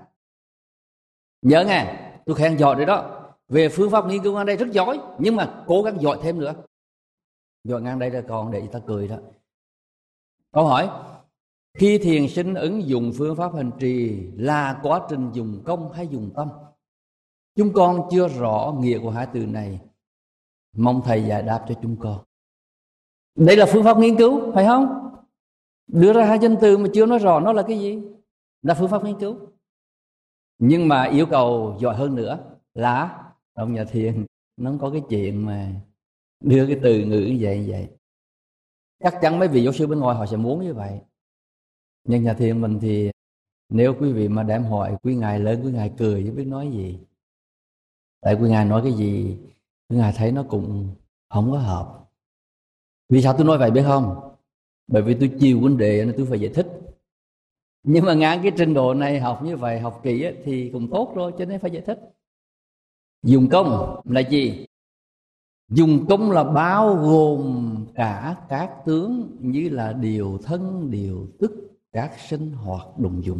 Nhớ nghe, tôi khen giỏi rồi đó. Về phương pháp nghiên cứu ngang đây rất giỏi, nhưng mà cố gắng giỏi thêm nữa. Giỏi ngang đây là còn để người ta cười đó. Câu hỏi: khi thiền sinh ứng dụng phương pháp hành trì là quá trình dùng công hay dùng tâm? Chúng con chưa rõ nghĩa của hai từ này, mong thầy giải đáp cho chúng con. Đây là phương pháp nghiên cứu phải không? Đưa ra hai danh từ mà chưa nói rõ nó là cái gì, là phương pháp nghiên cứu. Nhưng mà yêu cầu giỏi hơn nữa là trong nhà thiền nó không có cái chuyện mà đưa cái từ ngữ như vậy như vậy. Chắc chắn mấy vị giáo sư bên ngoài họ sẽ muốn như vậy. Nhưng nhà thiền mình thì nếu quý vị mà đem hỏi quý ngài lớn, quý ngài cười chứ biết nói gì. Tại quý ngài nói cái gì quý ngài thấy nó cũng không có hợp. Vì sao tôi nói vậy biết không? Bởi vì tôi chiều vấn đề nên tôi phải giải thích. Nhưng mà ngang cái trình độ này học như vậy, học kỹ ấy, thì cũng tốt rồi, cho nên phải giải thích. Dùng công là gì? Dùng công là bao gồm cả các tướng như là điều thân, điều tức, các sinh hoạt động dụng,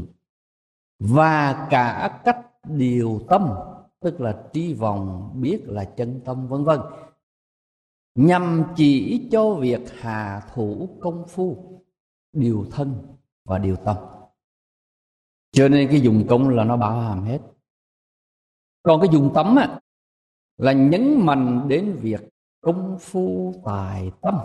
và cả cách điều tâm, tức là tri vọng, biết là chân tâm, vân vân, nhằm chỉ cho việc hạ thủ công phu điều thân và điều tâm. Cho nên cái dùng công là nó bao hàm hết. Còn cái dùng tâm á, là nhấn mạnh đến việc công phu tài tâm.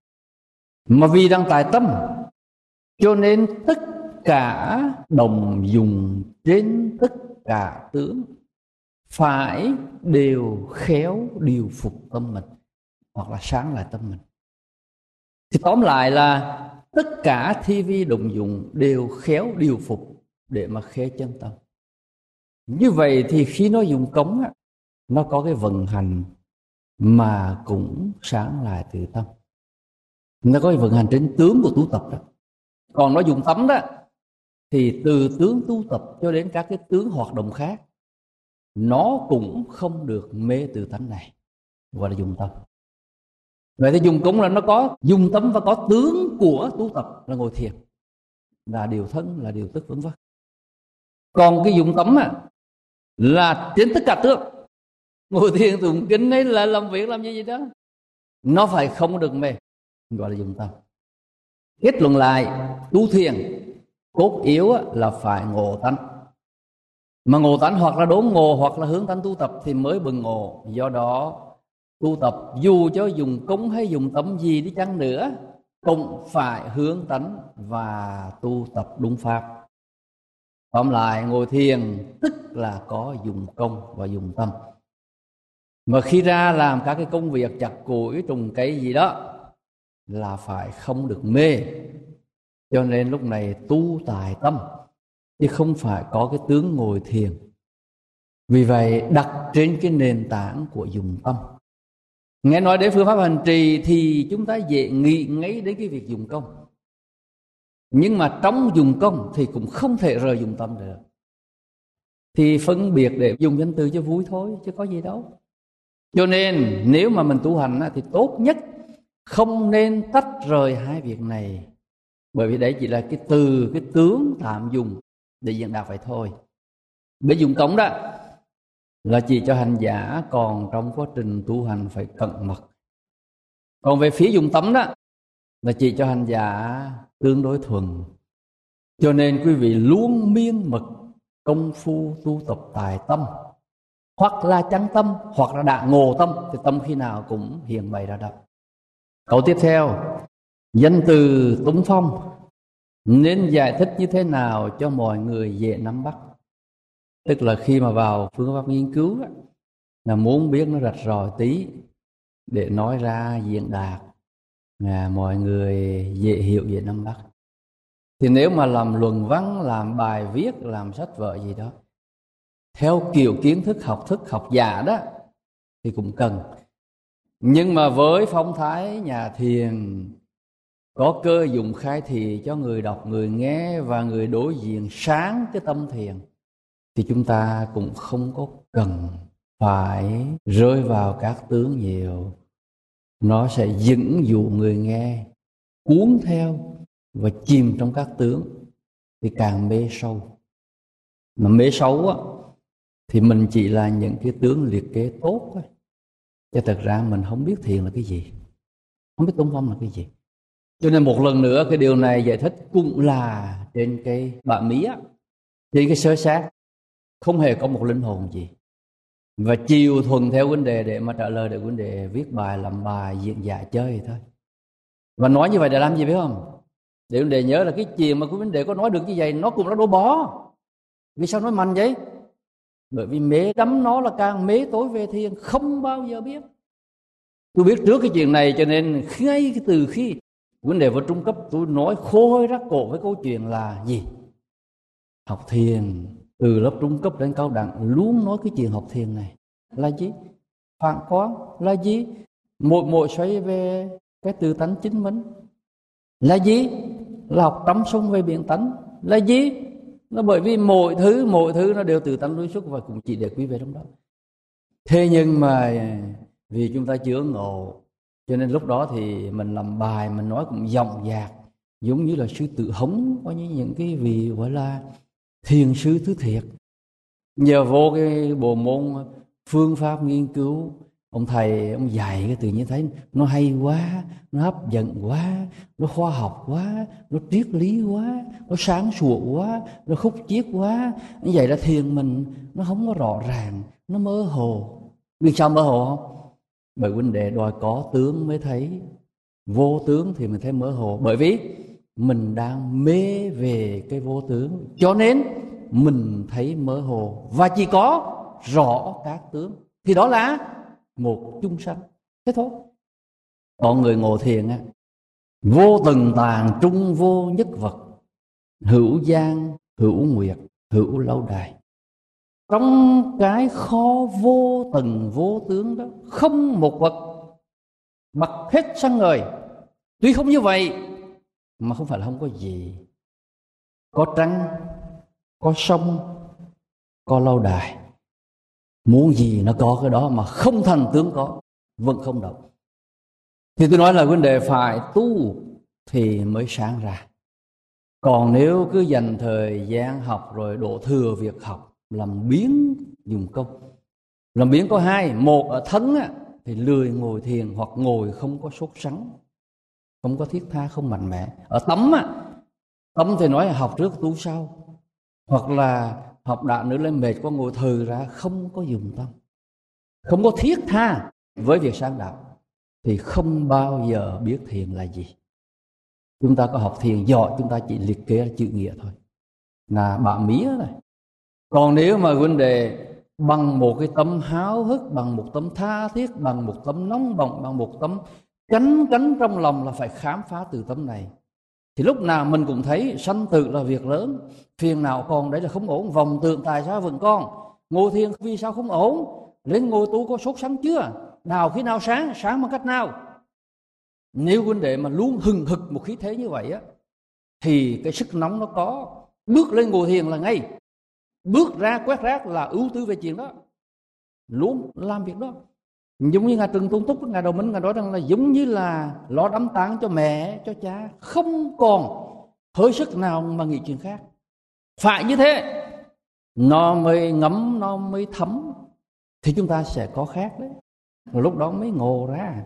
Mà vì đang tài tâm, cho nên tất cả đồng dùng trên tất cả tướng phải đều khéo điều phục tâm mình, hoặc là sáng lại tâm mình. Thì tóm lại là tất cả thi vi động dụng đều khéo điều phục để mà khế chân tâm. Như vậy thì khi nó dùng công á, nó có cái vận hành mà cũng sáng lại từ tâm. Nó có cái vận hành trên tướng của tu tập đó. Còn nó dùng tâm đó thì từ tướng tu tập cho đến các cái tướng hoạt động khác, nó cũng không được mê từ tánh này, gọi là dùng tâm. Vậy thì dùng công là nó có dùng tâm và có tướng của tu tập là ngồi thiền, là điều thân, là điều tức, vân vân. Còn cái dùng tâm á, là trên tất cả tướng. Ngồi thiền tụng kinh ấy là làm việc làm gì gì đó, nó phải không được mê, gọi là dùng tâm. Kết luận lại, tu thiền cốt yếu là phải ngộ tánh. Mà ngộ tánh hoặc là đốn ngộ hoặc là hướng tánh tu tập thì mới bừng ngộ. Do đó tu tập dù cho dùng công hay dùng tâm gì đi chăng nữa cũng phải hướng tánh và tu tập đúng pháp. Tóm lại, ngồi thiền tức là có dùng công và dùng tâm. Mà khi ra làm các cái công việc chặt củi, trùng cây gì đó là phải không được mê. Cho nên lúc này tu tại tâm, chứ không phải có cái tướng ngồi thiền. Vì vậy đặt trên cái nền tảng của dùng tâm. Nghe nói đến phương pháp hành trì thì chúng ta dễ nghĩ ngay đến cái việc dùng công. Nhưng mà trong dùng công thì cũng không thể rời dùng tâm được. Thì phân biệt để dùng danh từ cho vui thôi, chứ có gì đâu. Cho nên nếu mà mình tu hành thì tốt nhất không nên tách rời hai việc này. Bởi vì đấy chỉ là cái từ, cái tướng tạm dùng để diễn đạt vậy thôi. Để dùng công đó là chỉ cho hành giả còn trong quá trình tu hành phải cẩn mật. Còn về phía dùng tâm đó là chỉ cho hành giả tương đối thuần. Cho nên quý vị luôn miên mật công phu tu tập tại tâm, hoặc là chánh tâm, hoặc là đã ngộ tâm, thì tâm khi nào cũng hiện bày ra đó. Câu tiếp theo, danh từ Tung Phong nên giải thích như thế nào cho mọi người dễ nắm bắt? Tức là khi mà vào phương pháp nghiên cứu á, là muốn biết nó rạch ròi tí để nói ra diễn đạt, là mọi người dễ hiểu, dễ nắm bắt. Thì nếu mà làm luận văn, làm bài viết, làm sách vở gì đó theo kiểu kiến thức học thức học giả đó thì cũng cần. Nhưng mà với phong thái nhà thiền có cơ dụng khai thị cho người đọc, người nghe và người đối diện sáng cái tâm thiền, thì chúng ta cũng không có cần phải rơi vào các tướng nhiều. Nó sẽ dẫn dụ người nghe cuốn theo và chìm trong các tướng thì càng mê sâu. Mà mê sâu á thì mình chỉ là những cái tướng liệt kê tốt thôi, chứ thật ra mình không biết thiền là cái gì, không biết Tung Phong là cái gì. Cho nên một lần nữa cái điều này giải thích cũng là trên cái bạ mía, trên cái sơ sát, không hề có một linh hồn gì. Và chiều thuần theo vấn đề để mà trả lời được vấn đề, viết bài, làm bài, diễn giải chơi thôi. Và nói như vậy để làm gì biết không? Để vấn đề nhớ là cái chuyện mà cái vấn đề có nói được như vậy nó cũng là đổ bó. Vì sao nói mạnh vậy? Bởi vì mê đắm nó là càng mê tối về thiền, không bao giờ biết. Tôi biết trước cái chuyện này, cho nên ngay từ khi vấn đề vào trung cấp tôi nói khô hơi rắc cổ với câu chuyện là gì? Học thiền từ lớp trung cấp đến cao đẳng luôn nói cái chuyện học thiền này là gì? Phản quán là gì? Mỗi mỗi xoay về cái tự tánh chính mình là gì? Là học trăm sông về biển tánh là gì? Nó bởi vì mọi thứ mọi thứ nó đều từ tánh đối xuất và cũng chỉ để quy về trong đó. Thế nhưng mà vì chúng ta chưa ngộ, cho nên lúc đó thì mình làm bài, mình nói cũng dòng dạc, giống như là sư Tử Hống, có như những cái vị gọi là thiền sư thứ thiệt. Nhờ vô cái bộ môn phương pháp nghiên cứu, ông thầy ông dạy cái tự nhiên thấy nó hay quá, nó hấp dẫn quá, nó khoa học quá, nó triết lý quá, nó sáng sủa quá, nó khúc chiết quá. Như vậy là thiền mình nó không có rõ ràng, nó mơ hồ. Vì sao mơ hồ không? Bởi vấn đề đòi có tướng mới thấy, vô tướng thì mình thấy mơ hồ. Bởi vì mình đang mê về cái vô tướng, cho nên mình thấy mơ hồ. Và chỉ có rõ các tướng thì đó là một chung sanh, thế thôi. Còn người ngộ thiền á, vô từng tàng trung vô nhất vật, hữu gian hữu nguyệt hữu lâu đài. Trong cái kho vô tầng vô tướng đó, không một vật mặc hết sáng ngời. Tuy không như vậy mà không phải là không có gì. Có trăng, có sông, có lâu đài. Muốn gì nó có cái đó, mà không thành tướng có, vẫn không động. Thì tôi nói là vấn đề phải tu thì mới sáng ra. Còn nếu cứ dành thời gian học rồi đổ thừa việc học, làm biến dùng công. Làm biến có hai, một ở thân á, thì lười ngồi thiền hoặc ngồi không có sốt sắng, không có thiết tha, không mạnh mẽ. Ở tâm á, tâm thì nói là học trước tu sau, hoặc là học đạo nữa lên mệt quá ngồi thừ ra, không có dùng tâm, không có thiết tha với việc sáng đạo, thì không bao giờ biết thiền là gì. Chúng ta có học thiền giỏi, chúng ta chỉ liệt kê chữ nghĩa thôi. là bạ mía này. Còn nếu mà vấn đề bằng một cái tâm háo hức, bằng một tâm tha thiết, bằng một tâm nóng bỏng, bằng một tâm cánh cánh trong lòng là phải khám phá từ tâm này, thì lúc nào mình cũng thấy sanh tử là việc lớn, phiền não còn đấy là không ổn, vọng tưởng tại sao vẫn còn, ngồi thiền vì sao không ổn, lên ngồi tu có sốt sắng chưa, đào khi nào sáng, sáng bằng cách nào. Nếu vấn đề mà luôn hừng hực một khí thế như vậy á, thì cái sức nóng nó có, bước lên ngồi thiền là ngay, bước ra quét rác là ưu tư về chuyện đó, luôn làm việc đó. Giống như Ngài Trần Tôn Túc, Ngài Đầu Minh, Ngài nói rằng là giống như là lo đám tang cho mẹ, cho cha, không còn hơi sức nào mà nghĩ chuyện khác. Phải như thế, nó mới ngấm, nó mới thấm, thì chúng ta sẽ có khác đấy. Rồi lúc đó mới ngộ ra.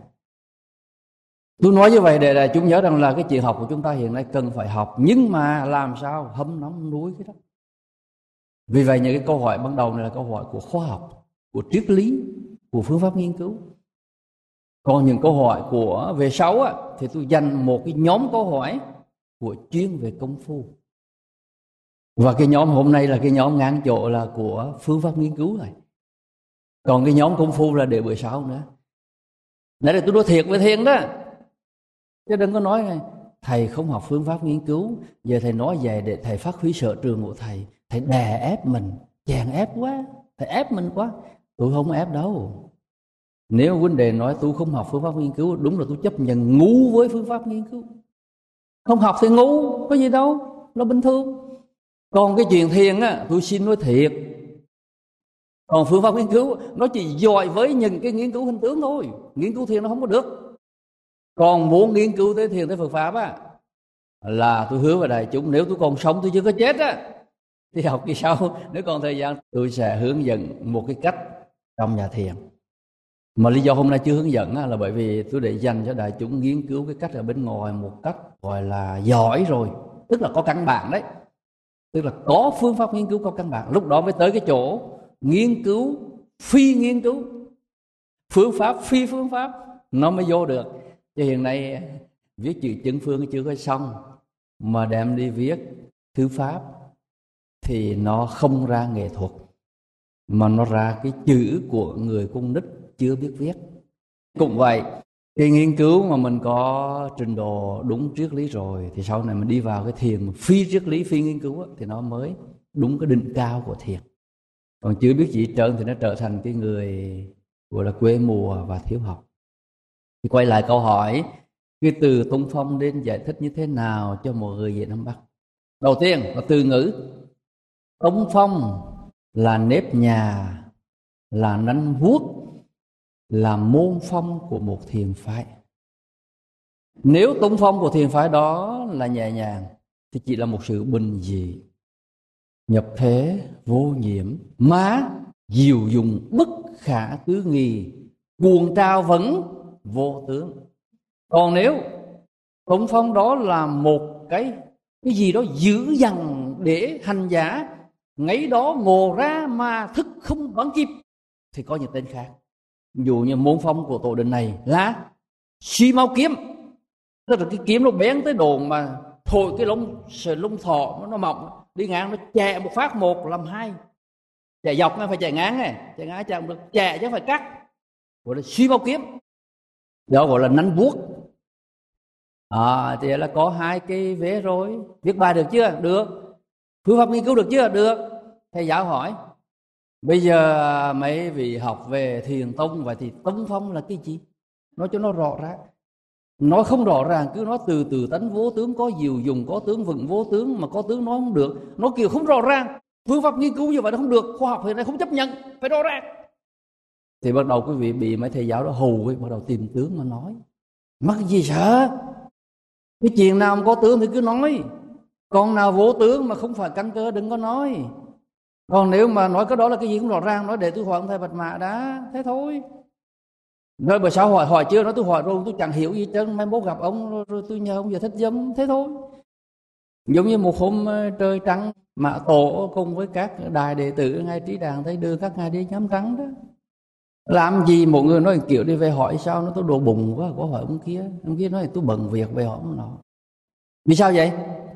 Tôi nói như vậy để là chúng nhớ rằng là cái chuyện học của chúng ta hiện nay cần phải học, nhưng mà làm sao hâm nóng núi cái đó. Vì vậy những cái câu hỏi ban đầu này là câu hỏi của khoa học, của triết lý, của phương pháp nghiên cứu. Còn những câu hỏi của về sau á, thì tôi dành một cái nhóm câu hỏi của chuyên về công phu. Và cái nhóm hôm nay là cái nhóm ngang chỗ là của phương pháp nghiên cứu này. Còn cái nhóm công phu là để bữa sau nữa. Nãy là tôi nói thiệt với Thiên đó, chứ đừng có nói này, thầy không học phương pháp nghiên cứu, giờ thầy nói về để thầy phát huy sở trường của thầy, thầy đè ép mình, chèn ép quá, thầy ép mình quá. Tôi không ép đâu. Nếu vấn đề nói tôi không học phương pháp nghiên cứu, đúng là tôi chấp nhận ngu với phương pháp nghiên cứu. Không học thì ngu, có gì đâu, nó bình thường. Còn cái chuyện thiền á, tôi xin nói thiệt, còn phương pháp nghiên cứu nó chỉ giỏi với những cái nghiên cứu hình tướng thôi, nghiên cứu thiền nó không có được. Còn muốn nghiên cứu tới thiền tới Phật pháp á, là tôi hứa với đại chúng, nếu tôi còn sống tôi chưa có chết á, thì học kỳ sau nếu còn thời gian tôi sẽ hướng dẫn một cái cách trong nhà thiền. Mà lý do hôm nay chưa hướng dẫn á, là bởi vì tôi để dành cho đại chúng nghiên cứu cái cách ở bên ngoài một cách gọi là giỏi rồi, tức là có căn bản đấy, tức là có phương pháp nghiên cứu có căn bản, lúc đó mới tới cái chỗ nghiên cứu phi nghiên cứu, phương pháp phi phương pháp, nó mới vô được. Chứ hiện nay viết chữ chứng phương chưa có xong mà đem đi viết thư pháp thì nó không ra nghệ thuật, mà nó ra cái chữ của người con nít chưa biết viết. Cũng vậy, cái nghiên cứu mà mình có trình độ đúng triết lý rồi, thì sau này mình đi vào cái thiền phi triết lý, phi nghiên cứu thì nó mới đúng cái đỉnh cao của thiền. Còn chưa biết gì trơn thì nó trở thành cái người gọi là quê mùa và thiếu học. Thì quay lại câu hỏi, cái từ tung phong nên giải thích như thế nào cho một người dễ nắm bắt? Đầu tiên là từ ngữ. Tung phong là nếp nhà, là nắn vuốt, là môn phong của một thiền phái. Nếu tung phong của thiền phái đó là nhẹ nhàng thì chỉ là một sự bình dị, nhập thế, vô nhiễm, má diệu dụng bất khả tư nghị, cuồng trào vẫn vô tướng. Còn nếu tung phong đó là một cái cái gì đó dữ dằn để hành giả ngay đó ngộ ra mà thức không đoán kịp, thì có những tên khác. Ví dụ như môn phong của tổ đình này là xi mau kiếm, tức là cái kiếm nó bén tới độ mà thổi cái lông sợi lông thọ nó mỏng, đi ngang nó chè một phát một làm hai, chè dọc nó phải chè ngang này, chè ngang chè được, chè chứ không phải cắt, gọi là xi mau kiếm, đó gọi là nắn vuốt. À, thì là có hai cái vế rồi, viết bài được chưa? Được. Phương pháp nghiên cứu được chưa? Được. Thầy giáo hỏi, bây giờ mấy vị học về thiền tông, vậy thì tông phong là cái gì? Nói cho nó rõ ràng. Nói không rõ ràng, cứ nói từ từ tánh vô tướng, có diệu dùng, có tướng vựng vô tướng, mà có tướng nói không được, nó kiểu không rõ ràng. Phương pháp nghiên cứu như vậy nó không được, khoa học hiện nay không chấp nhận, phải rõ ràng. Thì bắt đầu quý vị bị mấy thầy giáo đó hù ấy, bắt đầu tìm tướng mà nói. Mắc gì sợ? Cái chuyện nào mà có tướng thì cứ nói, còn nào vô tướng mà không phải căn cơ đừng có nói. Còn nếu mà nói cái đó là cái gì cũng rõ ràng, nói để tôi hỏi ông thầy Bạch Mã đã, thế thôi. Rồi bữa sau hỏi hỏi chưa, nói tôi hỏi rồi tôi chẳng hiểu gì trơn, mai mốt gặp ông rồi, rồi tôi nhờ ông giải thích giùm, thế thôi. Giống như một hôm trời trắng, Mã Tổ cùng với các đài đệ tử ngài Trí Đàn thấy đưa các ngài đi nhắm trắng đó. Làm gì một người nói kiểu đi về hỏi sao, nó tôi đồ bùng quá, có hỏi ông kia, ông kia nói tôi bận việc về hỏi ông nọ. Vì sao vậy?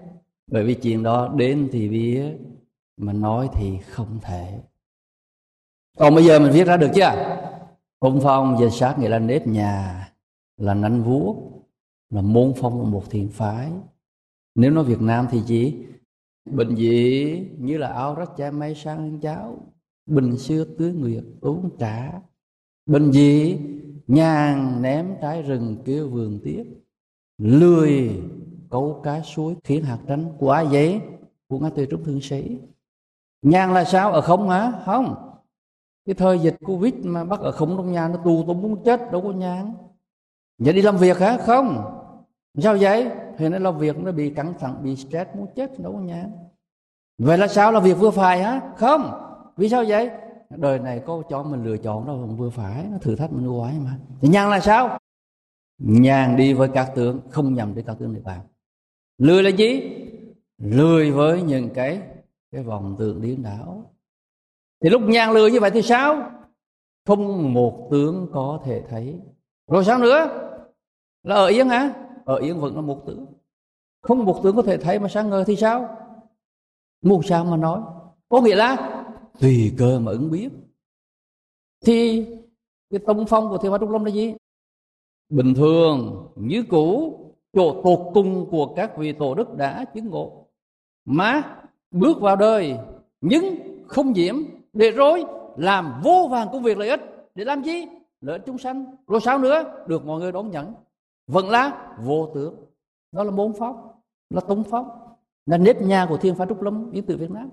Bởi vì chuyện đó đến thì biết, mà nói thì không thể. Còn bây giờ mình viết ra được chưa? Công phong về sát nghĩa là nếp nhà, là nắn vuốt, là môn phong của một thiền phái. Nếu nói Việt Nam thì chỉ bình dị như là áo rách cha mây sang ăn cháo, bình xưa tưới nguyệt tốn trả. Bình dị nhàn ném trái rừng kêu vườn tiếp, lười câu cá suối khiến hạt tranh. Của ai vậy? Của Ngã Tư Trung Thượng Sĩ. Nhàn là sao? Ở không hả? Không. Cái thời dịch Covid mà bắt ở không trong nhà, nó tù tôi muốn chết, đâu có nhàn. Vậy đi làm việc hả? Không. Sao vậy? Thì nó làm việc nó bị căng thẳng, bị stress muốn chết, đâu có nhàn. Vậy là sao? Là việc vừa phải hả? Không. Vì sao vậy? Đời này có cho mình lựa chọn đâu không vừa phải, nó thử thách mình hoài mà. Thì nhàn là sao? Nhàn đi với các tướng, không nhầm với các tướng niết bàn. Lười là gì? Lười với những cái cái vòng tượng điên đảo. Thì lúc nhàn lười như vậy thì sao? Không một tướng có thể thấy. Rồi sao nữa? Là ở yên hả? Ở yên vẫn là một tướng. Không một tướng có thể thấy mà sáng ngời thì sao? Muốn sao mà nói? Có nghĩa là tùy cơ mà ứng biết. Thì cái tông phong của Thiền Phái Trúc Lâm là gì? Bình thường như cũ, chỗ tột cùng của các vị tổ đức đã chứng ngộ, mà bước vào đời nhưng không nhiễm, để rồi làm vô vàn công việc lợi ích. Để làm gì? Lợi ích chúng sanh. Rồi sao nữa? Được mọi người đón nhận. Vẫn là vô tướng. Đó là môn pháp, là tông pháp, là nếp nhà của Thiền Phái Trúc Lâm Yên Tử Việt Nam.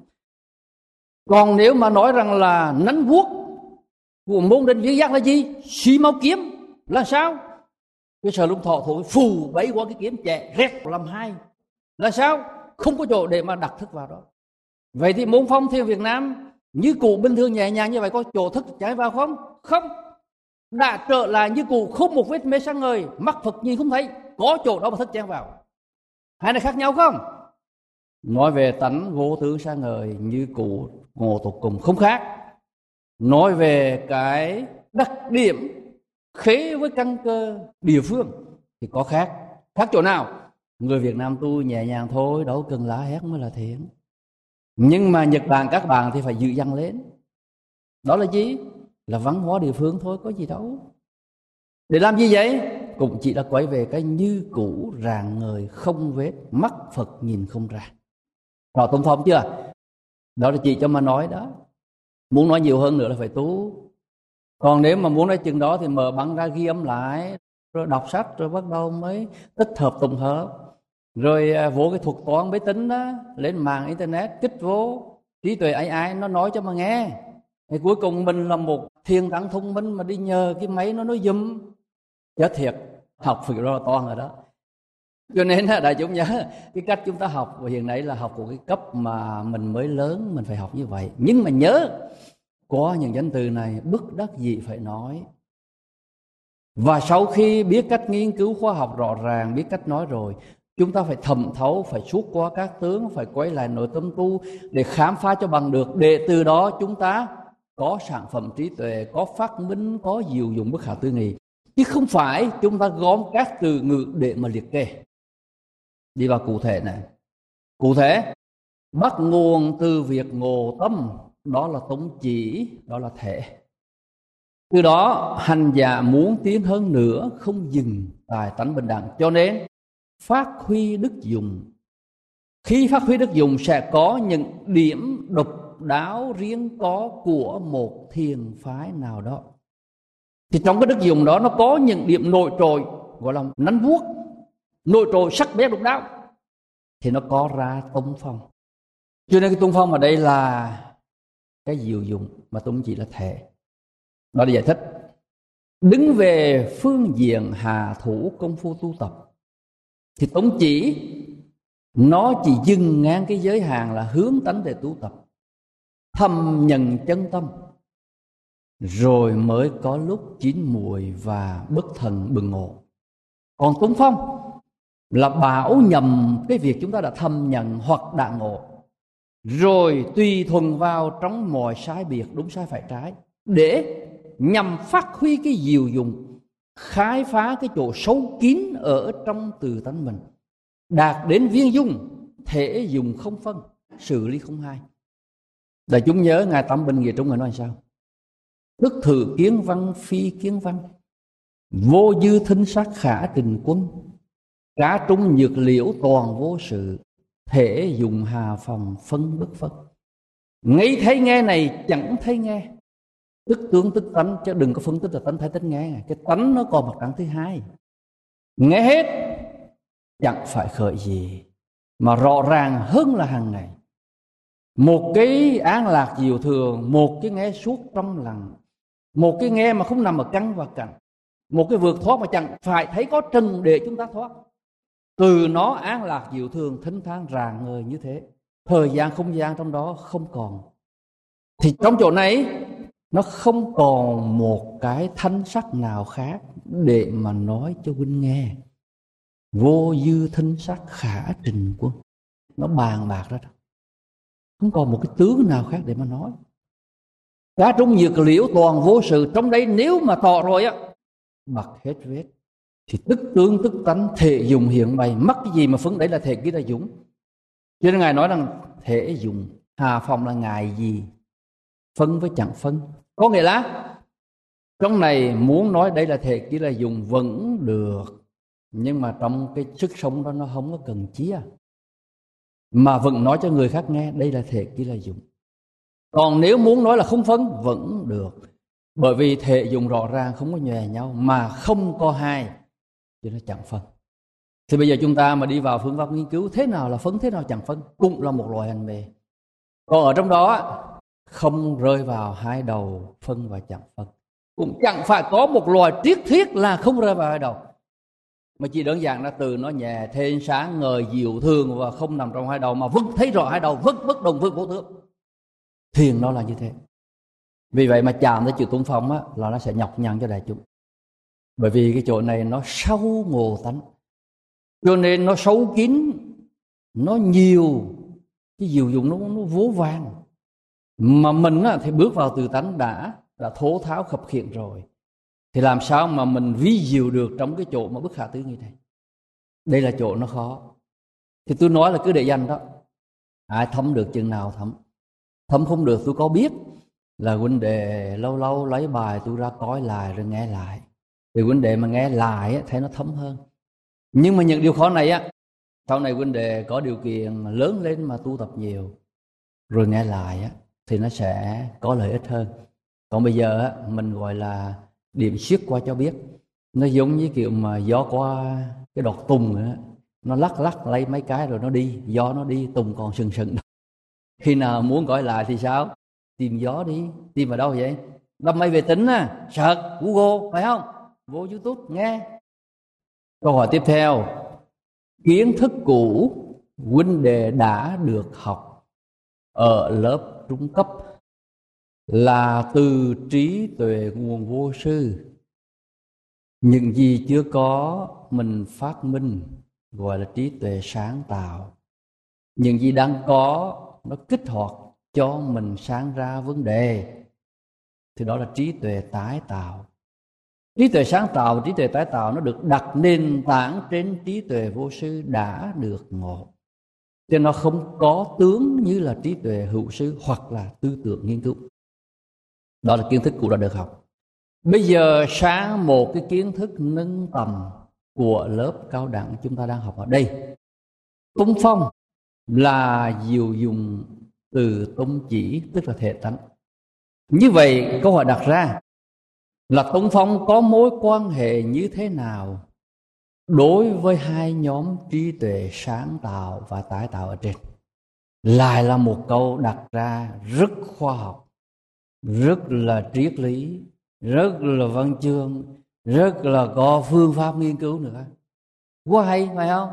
Còn nếu mà nói rằng là nắn vuốt của môn Định Viên Giác là gì? Xì mau kiếm là sao? Cái Sở Lung Thọ thổi phù bấy qua cái kiếm chạy rét làm hai là sao? Không có chỗ để mà đặt thức vào đó. Vậy thì môn phong Thiền Việt Nam như cụ bình thường nhẹ nhàng như vậy, có chỗ thức chạy vào không? Không. Đã trở lại như cụ, không một vết mê sáng ngời, mắt Phật nhìn không thấy, có chỗ đó mà thức chạy vào. Hai này khác nhau không? Nói về tánh vô tướng sáng ngời như cụ ngộ tột cùng không khác. Nói về cái đặc điểm khế với căn cơ địa phương thì có khác. Khác chỗ nào? Người Việt Nam tu nhẹ nhàng thôi, đâu cần lá hét mới là thiện. Nhưng mà Nhật Bản các bạn thì phải dự dằn lên. Đó là gì? Là văn hóa địa phương thôi, có gì đâu. Để làm gì vậy? Cũng chỉ là quay về cái như cũ rạng ngời không vết, mắt Phật nhìn không ra. Rõ tông phong chưa? Đó là chỉ cho mà nói đó. Muốn nói nhiều hơn nữa là phải tu. Còn nếu mà muốn nói chừng đó thì mở băng ra ghi âm lại, rồi đọc sách, rồi bắt đầu mới tích hợp tổng hợp. Rồi vô cái thuật toán máy tính đó, lên mạng internet kích vô, trí tuệ a i nó nói cho mà nghe. Thì cuối cùng mình là một thiên tăng thông minh mà đi nhờ cái máy nó nói dùm. Chết thiệt, học phải lo toan rồi đó. Cho nên đại chúng nhớ cái cách chúng ta học hiện nay là học của cái cấp mà mình mới lớn, mình phải học như vậy. Nhưng mà nhớ có những danh từ này bức đắc dĩ phải nói. Và sau khi biết cách nghiên cứu khoa học rõ ràng, biết cách nói rồi, chúng ta phải thẩm thấu, phải suốt qua các tướng, phải quay lại nội tâm tu để khám phá cho bằng được. Để từ đó chúng ta có sản phẩm trí tuệ, có phát minh, có diệu dụng bất khả tư nghị. Chứ không phải chúng ta gom các từ ngữ để mà liệt kê. Đi vào cụ thể này. Cụ thể, bắt nguồn từ việc ngộ tâm, đó là tống chỉ, đó là thể. Từ đó hành giả muốn tiến hơn nữa, không dừng tại tánh bình đẳng. Cho nên phát huy đức dụng. Khi phát huy đức dụng sẽ có những điểm độc đáo riêng có của một thiền phái nào đó. Thì trong cái đức dụng đó nó có những điểm nổi trội, gọi là nắn vuốt, nổi trội sắc bén độc đáo, thì nó có ra tông phong. Cho nên cái tông phong ở đây là cái diệu dụng, mà tông chỉ là thể. Đó là giải thích. Đứng về phương diện hạ thủ công phu tu tập thì tông chỉ nó chỉ dừng ngang cái giới hạn là hướng tánh để tu tập, thầm nhận chân tâm, rồi mới có lúc chín mùi và bất thần bừng ngộ. Còn tông phong là bảo nhầm cái việc chúng ta đã thầm nhận hoặc đã ngộ, rồi tùy thuần vào trong mọi sai biệt đúng sai phải trái, để nhằm phát huy cái diệu dụng, khai phá cái chỗ sâu kín ở trong từ tánh mình, đạt đến viên dung thể dùng không phân, xử lý không hai. Đại chúng nhớ Ngài Tam Bình Nghĩa Trung Ngài nói sao? Thức thử kiến văn phi kiến văn, vô dư thinh sắc khả trình quân, cá trung nhược liễu toàn vô sự, thể dùng hà phòng phân bất phân. Ngay thấy nghe này chẳng thấy nghe, tức tướng tức tánh, chứ đừng có phân tích là tánh thấy tánh nghe. Cái tánh nó còn mặt trạng thứ hai. Nghe hết chẳng phải khởi gì, mà rõ ràng hơn là hàng ngày. Một cái án lạc diệu thường, một cái nghe suốt trong lặng, một cái nghe mà không nằm ở căn và cảnh, một cái vượt thoát mà chẳng phải thấy có trần để chúng ta thoát. Từ nó án lạc diệu thường, thinh thang rạng ngời như thế, thời gian không gian trong đó không còn. Thì trong chỗ này nó không còn một cái thanh sắc nào khác để mà nói cho huynh nghe. Vô dư thinh sắc khả trình quân, nó bàn bạc ra đó, không còn một cái tướng nào khác để mà nói. Cá trung dược liễu toàn vô sự, trong đấy nếu mà tỏ rồi á, bật hết vết. Thì tức tướng tức tánh, thể dùng hiện bày, mắc cái gì mà phấn đấy là thể kia là dũng. Cho nên Ngài nói rằng thể dùng hà phòng là ngài gì, phân với chẳng phân. Có nghĩa là trong này muốn nói đây là thể kia là dùng vẫn được, nhưng mà trong cái sức sống đó nó không có cần chia, mà vẫn nói cho người khác nghe đây là thể kia là dùng. Còn nếu muốn nói là không phân vẫn được, bởi vì thể dùng rõ ràng không có nhòe nhau mà không có hai, cho nó chẳng phân. Thì bây giờ chúng ta mà đi vào phương pháp nghiên cứu thế nào là phân, thế nào chẳng phân, cũng là một loại hành mê. Còn ở trong đó không rơi vào hai đầu phân và chẳng phân, cũng chẳng phải có một loài triết thuyết là không rơi vào hai đầu, mà chỉ đơn giản là từ nó nhẹ thêm sáng ngời diệu thường và không nằm trong hai đầu, mà vẫn thấy rõ hai đầu, vẫn bất đồng, vẫn vô tướng. Thiền nó là như thế. Vì vậy mà chạm tới chữ tuấn phong á, là nó sẽ nhọc nhằn cho đại chúng, bởi vì cái chỗ này nó sâu ngộ tánh, cho nên nó sâu kín, nó nhiều cái diệu dụng, nó, nó vô vàn. Mà mình á, thì bước vào từ tánh đã đã thố tháo khập khiễng rồi, thì làm sao mà mình ví diệu được trong cái chỗ mà bất khả tư như này. Đây là chỗ nó khó. Thì tôi nói là cứ để dành đó, ai thấm được chừng nào thấm, thấm không được tôi có biết là huynh đệ lâu lâu lấy bài tôi ra coi lại rồi nghe lại, thì huynh đệ mà nghe lại á, thấy nó thấm hơn. Nhưng mà những điều khó này á, sau này huynh đệ có điều kiện lớn lên mà tu tập nhiều rồi nghe lại á, thì nó sẽ có lợi ích hơn. Còn bây giờ á, mình gọi là điểm xiết qua cho biết. Nó giống như kiểu mà gió qua cái đọt tùng á, nó lắc lắc lấy mấy cái rồi nó đi, gió nó đi, tùng còn sừng sừng. Khi nào muốn gọi lại thì sao? Tìm gió đi. Tìm ở đâu vậy? Đâm mây về tính á, search Google phải không? Vô YouTube nghe. Câu hỏi tiếp theo, kiến thức cũ huynh đệ đã được học ở lớp trung cấp là từ trí tuệ nguồn vô sư. Những gì chưa có mình phát minh gọi là trí tuệ sáng tạo. Những gì đang có nó kích hoạt cho mình sáng ra vấn đề, thì đó là trí tuệ tái tạo. Trí tuệ sáng tạo và trí tuệ tái tạo nó được đặt nền tảng trên trí tuệ vô sư đã được ngộ, cho nó không có tướng như là trí tuệ hữu sư hoặc là tư tưởng nghiên cứu. Đó là kiến thức cũ đã được học. Bây giờ sang một cái kiến thức nâng tầm của lớp cao đẳng chúng ta đang học ở đây. Tung phong là diệu dụng từ tung chỉ, tức là thể tánh. Như vậy câu hỏi đặt ra là tung phong có mối quan hệ như thế nào đối với hai nhóm trí tuệ sáng tạo và tái tạo ở trên? Lại là một câu đặt ra rất khoa học, rất là triết lý, rất là văn chương, rất là có phương pháp nghiên cứu nữa. Quá hay phải không?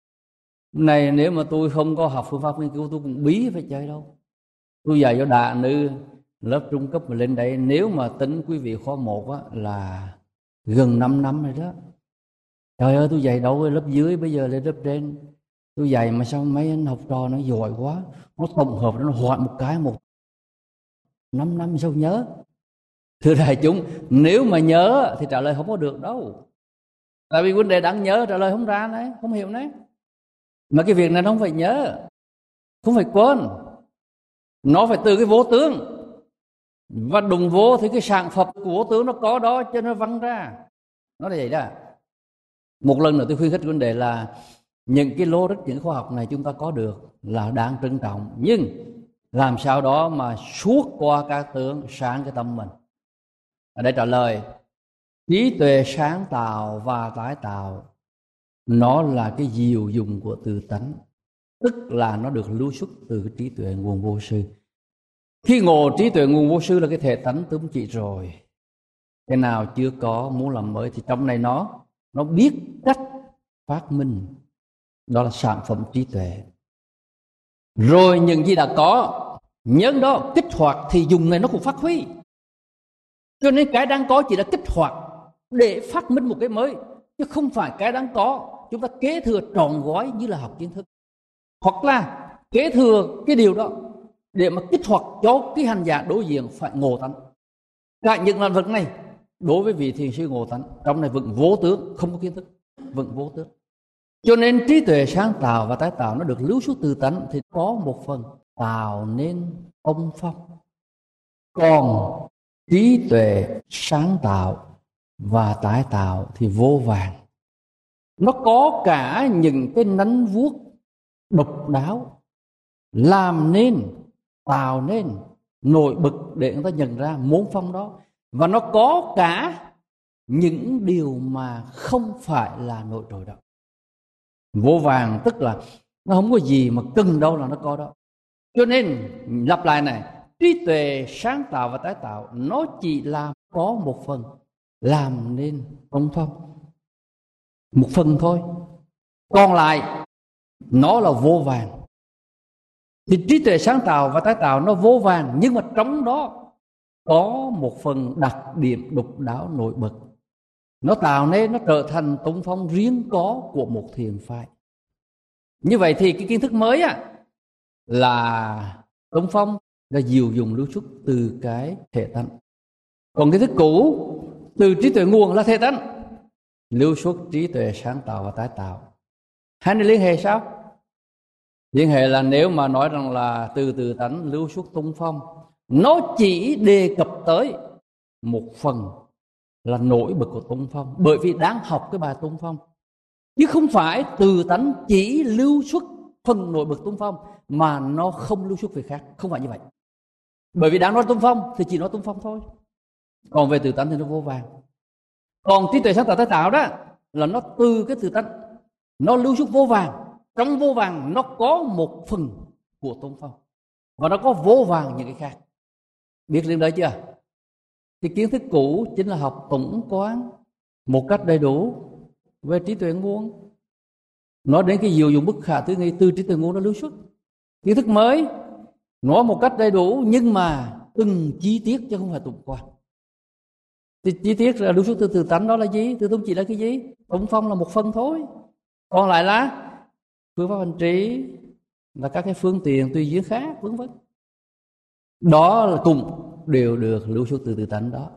Này nếu mà tôi không có học phương pháp nghiên cứu tôi cũng bí phải chơi đâu. Tôi dạy cho đà nữ lớp trung cấp mà lên đây, nếu mà tính quý vị khóa một á, là gần năm năm rồi đó. Trời ơi, tôi dạy đâu lớp dưới, bây giờ lên lớp trên. Tôi dạy mà sao mấy anh học trò nó giỏi quá, nó tổng hợp nó hoạt một cái một năm năm sao nhớ. Thưa đại chúng, nếu mà nhớ thì trả lời không có được đâu. Tại vì vấn đề đáng nhớ trả lời không ra đấy, không hiểu đấy. Mà cái việc này nó không phải nhớ, không phải quên, nó phải từ cái vô tướng. Và đụng vô thì cái sản phẩm của vô tướng nó có đó, cho nó văng ra. Nó là vậy đó. Một lần nữa tôi khuyến khích vấn đề là những cái logic, những khoa học này chúng ta có được là đáng trân trọng, nhưng làm sao đó mà suốt qua các tướng sáng cái tâm mình. Ở đây trả lời, trí tuệ sáng tạo và tái tạo nó là cái diệu dụng của tự tánh, tức là nó được lưu xuất từ cái trí tuệ nguồn vô sư. Khi ngộ trí tuệ nguồn vô sư là cái thể tánh tướng chỉ rồi, cái nào chưa có muốn làm mới thì trong này nó nó biết cách phát minh, đó là sản phẩm trí tuệ. Rồi những gì đã có nhớ đó kích hoạt thì dùng này nó cũng phát huy. Cho nên cái đang có chỉ là kích hoạt để phát minh một cái mới, chứ không phải cái đang có chúng ta kế thừa trọn gói như là học kiến thức, hoặc là kế thừa cái điều đó để mà kích hoạt cho cái hành giả đối diện phải ngộ tánh. Cả những lĩnh vực này đối với vị thiền sư ngộ tánh, trong này vẫn vô tướng, không có kiến thức, vẫn vô tướng. Cho nên trí tuệ sáng tạo và tái tạo nó được lưu xuất từ tánh thì có một phần tạo nên ông phong. Còn trí tuệ sáng tạo và tái tạo thì vô vàn. Nó có cả những cái nắn vuốt độc đáo, làm nên, tạo nên, nổi bật để người ta nhận ra môn phong đó. Và nó có cả những điều mà không phải là nổi trội đó. Vô vàng tức là nó không có gì mà cần đâu là nó có đó. Cho nên lặp lại này, trí tuệ sáng tạo và tái tạo nó chỉ là có một phần làm nên ông phong, một phần thôi, còn lại nó là vô vàng. Thì trí tuệ sáng tạo và tái tạo nó vô vàng, nhưng mà trong đó có một phần đặc điểm độc đáo nổi bật, nó tạo nên, nó trở thành tông phong riêng có của một thiền phái. Như vậy thì cái kiến thức mới á là tông phong là diệu dụng lưu xuất từ cái thể tánh, còn kiến thức cũ từ trí tuệ nguồn là thể tánh lưu xuất trí tuệ sáng tạo và tái tạo. Hai này liên hệ sao? Liên hệ là nếu mà nói rằng là từ từ tánh lưu xuất tông phong, nó chỉ đề cập tới một phần là nổi bật của tông phong, bởi vì đang học cái bài tông phong, chứ không phải từ tánh chỉ lưu xuất phần nổi bật tông phong mà nó không lưu xuất về khác, không phải như vậy. Bởi vì đang nói tông phong thì chỉ nói tông phong thôi, còn về từ tánh thì nó vô vàng. Còn trí tuệ sáng tạo tái tạo đó là nó từ cái từ tánh, nó lưu xuất vô vàng. Trong vô vàng nó có một phần của tông phong, và nó có vô vàng những cái khác. Biết liên đấy chưa? Thì kiến thức cũ chính là học tổng quán một cách đầy đủ về trí tuệ nguồn, nói đến cái diệu dụng bất khả tư nghị từ trí tuệ nguồn nó lưu xuất. Kiến thức mới nói một cách đầy đủ nhưng mà từng chi tiết chứ không phải tổng quan. Thì chi tiết là lưu xuất từ từ tánh, đó là gì? Từ tông chỉ là cái gì? Tổng phong là một phần thôi, còn lại là phương pháp hành trì, là các cái phương tiện tùy duyên khác, vân vân. Đó là cùng đều được lưu xuất từ từ tánh đó.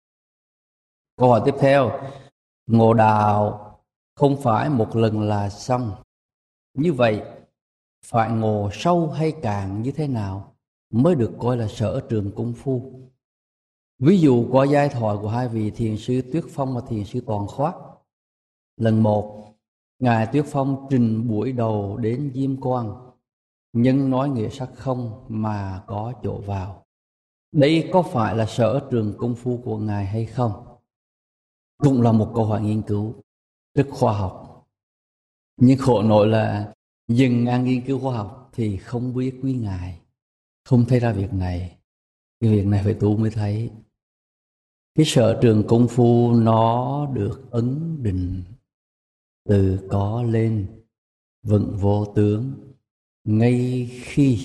Câu hỏi tiếp theo, ngộ đạo không phải một lần là xong, như vậy phải ngộ sâu hay cạn như thế nào mới được coi là sở trường công phu? Ví dụ qua giai thoại của hai vị thiền sư Tuyết Phong và thiền sư Toàn Khoát. Lần một, ngài Tuyết Phong trình buổi đầu đến Diêm Quang, nhưng nói nghĩa sắc không mà có chỗ vào. Đây có phải là sở trường công phu của ngài hay không? Cũng là một câu hỏi nghiên cứu rất khoa học, nhưng khổ nỗi là dừng ngang nghiên cứu khoa học thì không biết quý ngài, không thấy ra việc này. Cái việc này phải tu mới thấy. Cái sở trường công phu nó được ấn định từ có lên vững vô tướng ngay khi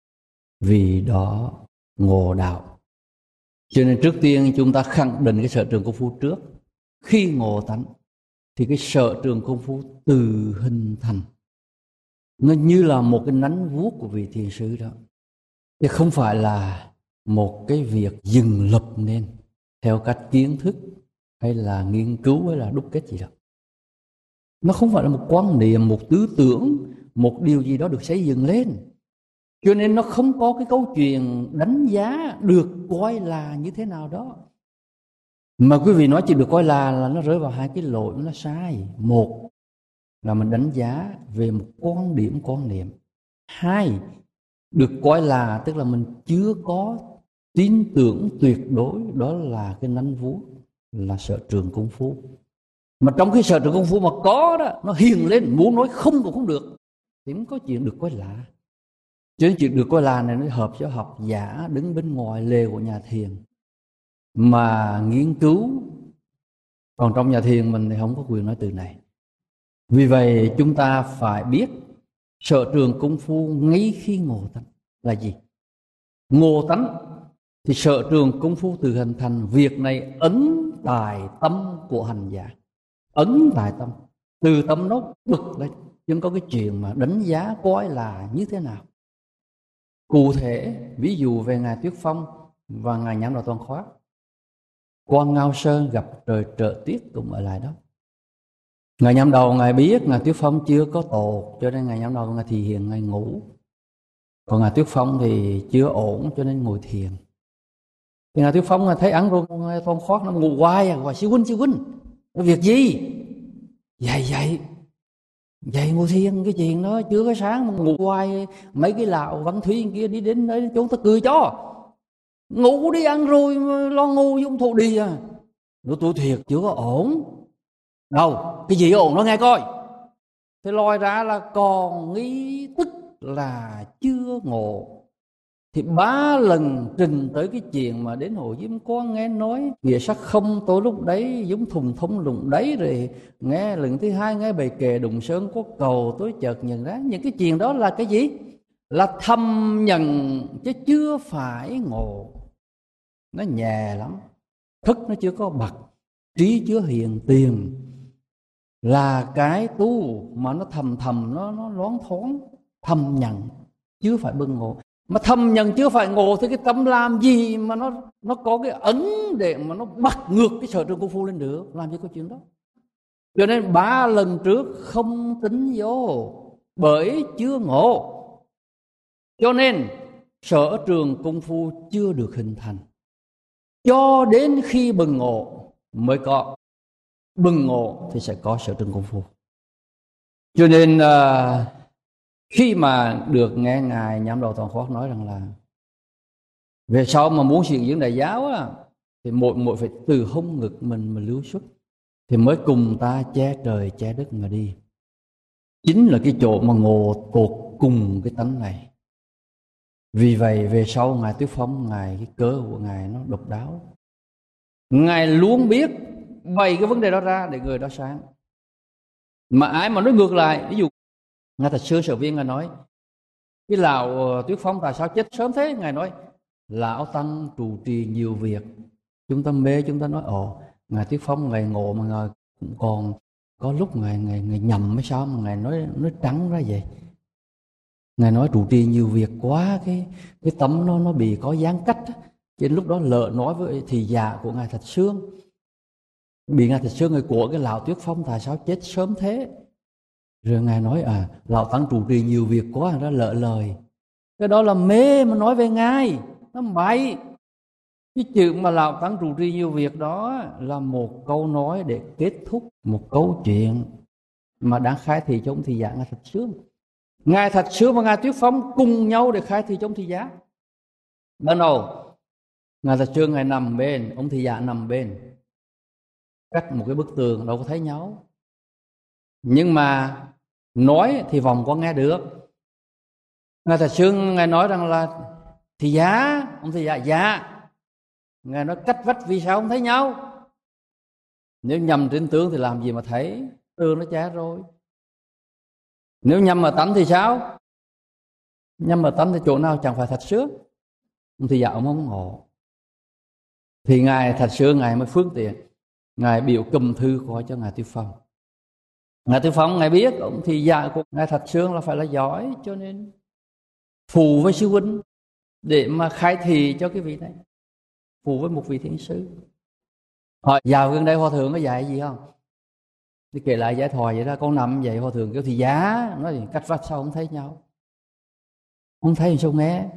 vì đó ngộ đạo. Cho nên trước tiên chúng ta khẳng định cái sở trường công phu trước. Khi ngộ tánh thì cái sở trường công phu từ hình thành, nó như là một cái nắn vuốt của vị thiền sư đó, chứ không phải là một cái việc dừng lập nên theo cách kiến thức hay là nghiên cứu hay là đúc kết gì đó. Nó không phải là một quan niệm, một tư tưởng, một điều gì đó được xây dựng lên. Cho nên nó không có cái câu chuyện đánh giá được coi là như thế nào đó. Mà quý vị nói chỉ được coi là là nó rơi vào hai cái lỗi nó sai. Một là mình đánh giá về một quan điểm quan niệm. Hai, được coi là tức là mình chưa có tin tưởng tuyệt đối, đó là cái nanh vuốt, là sở trường công phu. Mà trong cái sở trường công phu mà có đó, nó hiền lên, muốn nói không cũng không được, thì không có chuyện được coi là. Chứ chuyện được coi là này nó hợp cho học giả đứng bên ngoài lề của nhà thiền mà nghiên cứu. Còn trong nhà thiền mình thì không có quyền nói từ này. Vì vậy chúng ta phải biết sở trường công phu ngay khi ngộ tánh là gì. Ngộ tánh thì sở trường công phu từ hình thành, việc này ấn tại tâm của hành giả. Ấn tại tâm, từ tâm nó bực lên, chứ có cái chuyện mà đánh giá coi là như thế nào. Cụ thể, ví dụ về Ngài Tuyết Phong và Ngài Nhãn Đạo Toàn Khoát. Quan Ngao Sơn gặp trời trợ tuyết cũng ở lại đó. Ngài Nhãn Đạo Ngài biết Ngài Tuyết Phong chưa có tột, cho nên Ngài Nhãn Đạo Ngài thì hiện Ngài ngủ. Còn Ngài Tuyết Phong thì chưa ổn, cho nên ngồi thiền. Thì Ngài Tuyết Phong Ngài thấy ăn rồi, Ngài Toàn Khoát nó ngủ hoài, hoài sư huynh, sư huynh, cái việc gì? Dậy dậy, dậy ngồi thiền, cái chuyện đó chưa có sáng mà ngủ hoài. Mấy cái lão Văn Thúy kia đi đến đấy chúng ta cười cho. Ngủ đi, ăn rồi lo ngu dung thụ đi à. Nó tôi thiệt chưa có ổn. Đâu, cái gì ổn nó nghe coi. Thế lòi ra là còn nghĩ tức là chưa ngộ. Thì ba lần trình tới cái chuyện mà đến Hồ Diêm Quang nghe nói nghĩa sắc không, tôi lúc đấy giống thùng thông lùng đấy. Rồi nghe lần thứ hai nghe bài kệ Đụng Sơn có cầu, tôi chợt nhận ra những cái chuyện đó là cái gì? Là thầm nhận chứ chưa phải ngộ. Nó nhẹ lắm, thức nó chưa có bậc, trí chưa hiện tiền. Là cái tu mà nó thầm thầm, nó nó loáng thoáng, thầm nhận chưa phải bừng ngộ. Mà thầm nhận chưa phải ngộ thì cái tâm làm gì mà nó nó có cái ấn để mà nó bắt ngược cái sở trường công phu lên được, làm gì có chuyện đó. Cho nên ba lần trước không tính vô, bởi chưa ngộ. Cho nên sở trường công phu chưa được hình thành, cho đến khi bừng ngộ mới có. Bừng ngộ thì sẽ có sở trường công phu. Cho nên uh, khi mà được nghe Ngài Nhãn Đạo Toàn Khoát nói rằng là về sau mà muốn xây dựng đại giáo á, thì mỗi mỗi phải từ hông ngực mình mà lưu xuất, thì mới cùng ta che trời che đất mà đi. Chính là cái chỗ mà ngộ tột cùng cái tánh này. Vì vậy về sau Ngài Tuyết Phong, Ngài cái cớ của Ngài nó độc đáo. Ngài luôn biết bày cái vấn đề đó ra để người đó sáng. Mà ai mà nói ngược lại, ví dụ Ngài Thật Sư Sở Viên Ngài nói cái lão Tuyết Phong tại sao chết sớm thế? Ngài nói lão tăng trụ trì nhiều việc, chúng ta mê, chúng ta nói ồ Ngài Tuyết Phong Ngài ngộ mà Ngài cũng còn có lúc Ngài, Ngài, Ngài nhầm hay sao mà Ngài nói, nói trắng ra vậy. Ngài nói trụ trì nhiều việc quá, cái cái tấm nó nó bị có gián cách. Trên lúc đó lỡ nói với thị giả của Ngài Thật Sương, bị Ngài Thật Sương người của cái lão Tuyết Phong tại sao chết sớm thế? Rồi Ngài nói à lão tăng trụ trì nhiều việc quá, ra lỡ lời. Cái đó là mê mà nói về Ngài, nó bậy. Cái chuyện mà lão tăng trụ trì nhiều việc đó là một câu nói để kết thúc một câu chuyện mà đang khai thị cho ông thị giả Ngài Thật Sương. Ngài Thật Sương và Ngài Tuyết Phong cùng nhau để khai thị cho ông thị giả. Ban đầu Ngài Thật Sương Ngài nằm bên, ông thị giả nằm bên, cách một cái bức tường đâu có thấy nhau. Nhưng mà nói thì vòng có nghe được. Ngài Thật Sương Ngài nói rằng là thị giả, ông thị giả dạ. Ngài nói cách vách vì sao không thấy nhau? Nếu nhầm trên tướng thì làm gì mà thấy, tường nó che rồi. Nếu nhầm ở tánh thì sao? Nhầm ở tánh thì chỗ nào chẳng phải Thật Sương. Ông thị giả ông không ngộ. Thì Ngài Thật Sương Ngài mới phương tiện, Ngài biểu cầm thư coi cho Ngài Tuyết Phong. Ngài Tuyết Phong Ngài biết ông thị giả của Ngài Thật Sương là phải là giỏi, cho nên phù với sư huynh để mà khai thị cho cái vị này, phù với một vị thiền sư. Hỏi dạo gần đây Hòa Thượng có dạy gì không? Thì kể lại giải thoại vậy đó, con nằm vậy Hòa Thượng kêu thì giá, nói cách vách sao không thấy nhau, không thấy thì sao nghe,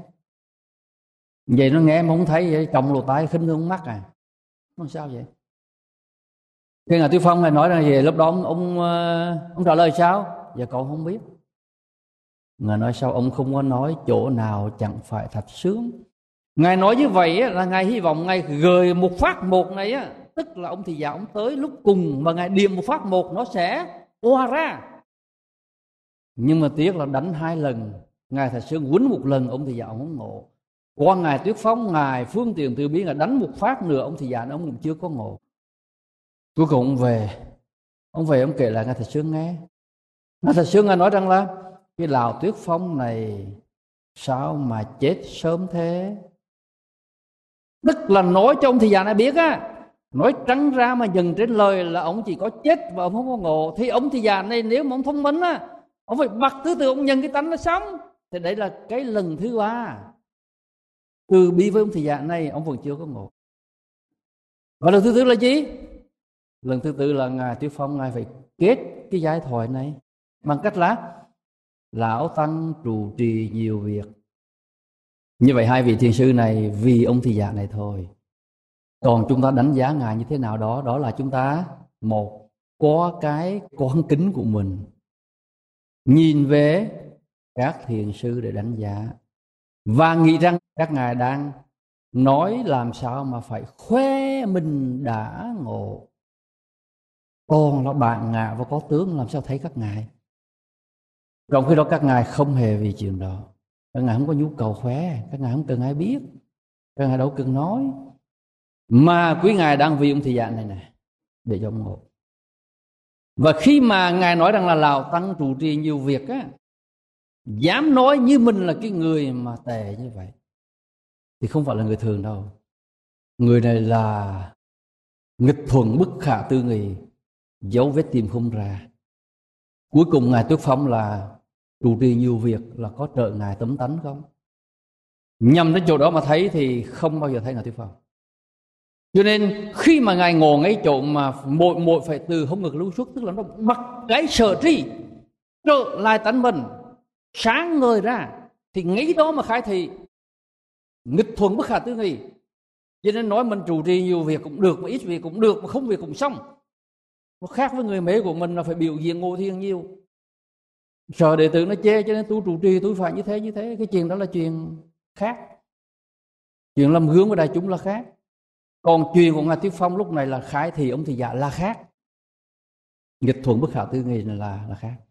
vậy nó nghe mà không thấy vậy, chồng lỗ tai khinh không mắt à, nó sao vậy? Khi Ngài Tuyết Phong Ngài nói rằng gì, lúc đó ông ông, ông trả lời sao? Dạ con không biết. Ngài nói sao ông không có nói chỗ nào chẳng phải thật sướng. Ngài nói như vậy là Ngài hy vọng Ngài gửi một phát một này á, tức là ông Thị Giả ông tới lúc cùng mà Ngài điểm một phát một nó sẽ oa ra. Nhưng mà tiếc là đánh hai lần, Ngài thật sướng quýnh một lần ông Thị Giả ông không ngộ. Qua Ngài Tuyết Phong, Ngài Phương Tiện Từ Bi Ngài đánh một phát nữa ông Thị Giả ông cũng chưa có ngộ. Cuối cùng ông về, ông về ông kể lại Ngài Thật Sướng nghe. Ngài Thật Sướng Ngài nói rằng là cái Lào Tuyết Phong này sao mà chết sớm thế? Tức là nói cho ông Thị Giả này biết á, nói trắng ra mà dừng trên lời là ông chỉ có chết và ông không có ngộ. Thì ông Thị Giả này nếu mà ông thông minh á, ông phải bắt thứ tự ông nhận cái tánh là xong. Thì đấy là cái lần thứ ba từ bi với ông Thị Giả này ông vẫn chưa có ngộ. Và lần thứ tư là gì? Lần thứ tư là Ngài Tuyết Phong Ngài phải kết cái giải thoại này bằng cách là lão tăng trụ trì nhiều việc. Như vậy hai vị thiền sư này vì ông Thị Giả này thôi. Còn chúng ta đánh giá Ngài như thế nào đó, đó là chúng ta một có cái quán kính của mình, nhìn về các thiền sư để đánh giá và nghĩ rằng các ngài đang nói làm sao mà phải khoe mình đã ngộ. Còn là bạn ngạ và có tướng làm sao thấy các ngài. Trong khi đó các ngài không hề vì chuyện đó. Các ngài không có nhu cầu khoe, các ngài không cần ai biết, các ngài đâu cần nói. Mà quý ngài đang vì ông Thị Giả này nè để cho ông ngộ. Và khi mà ngài nói rằng là lão tăng trụ trì nhiều việc á, dám nói như mình là cái người mà tệ như vậy thì không phải là người thường đâu. Người này là nghịch thuận bất khả tư nghị, dấu vết tìm không ra. Cuối cùng Ngài Tuyết Phong là trụ trì nhiều việc là có trợ Ngài tấm tánh không? Nhằm đến chỗ đó mà thấy thì không bao giờ thấy Ngài Tuyết Phong. Cho nên khi mà Ngài ngồi ngay chỗ mà mỗi mỗi phải từ không ngực lưu xuất, tức là nó bắt cái sở tri trở lại tánh mình, sáng ngời ra, thì nghĩ đó mà khai thị nghịch thuận bất khả tư nghị. Cho nên nói mình trụ trì nhiều việc cũng được, mà ít việc cũng được, mà không việc cũng xong. Nó khác với người mê của mình là phải biểu diễn ngộ thiền nhiều, sợ đệ tử nó chê, cho nên tôi trụ trì tôi phải như thế như thế. Cái chuyện đó là chuyện khác, chuyện làm gương với đại chúng là khác. Còn chuyện của Ngài Tuyết Phong lúc này là khai thị ông Thị Giả là khác, nghịch thuận bất khả tư nghị là là khác.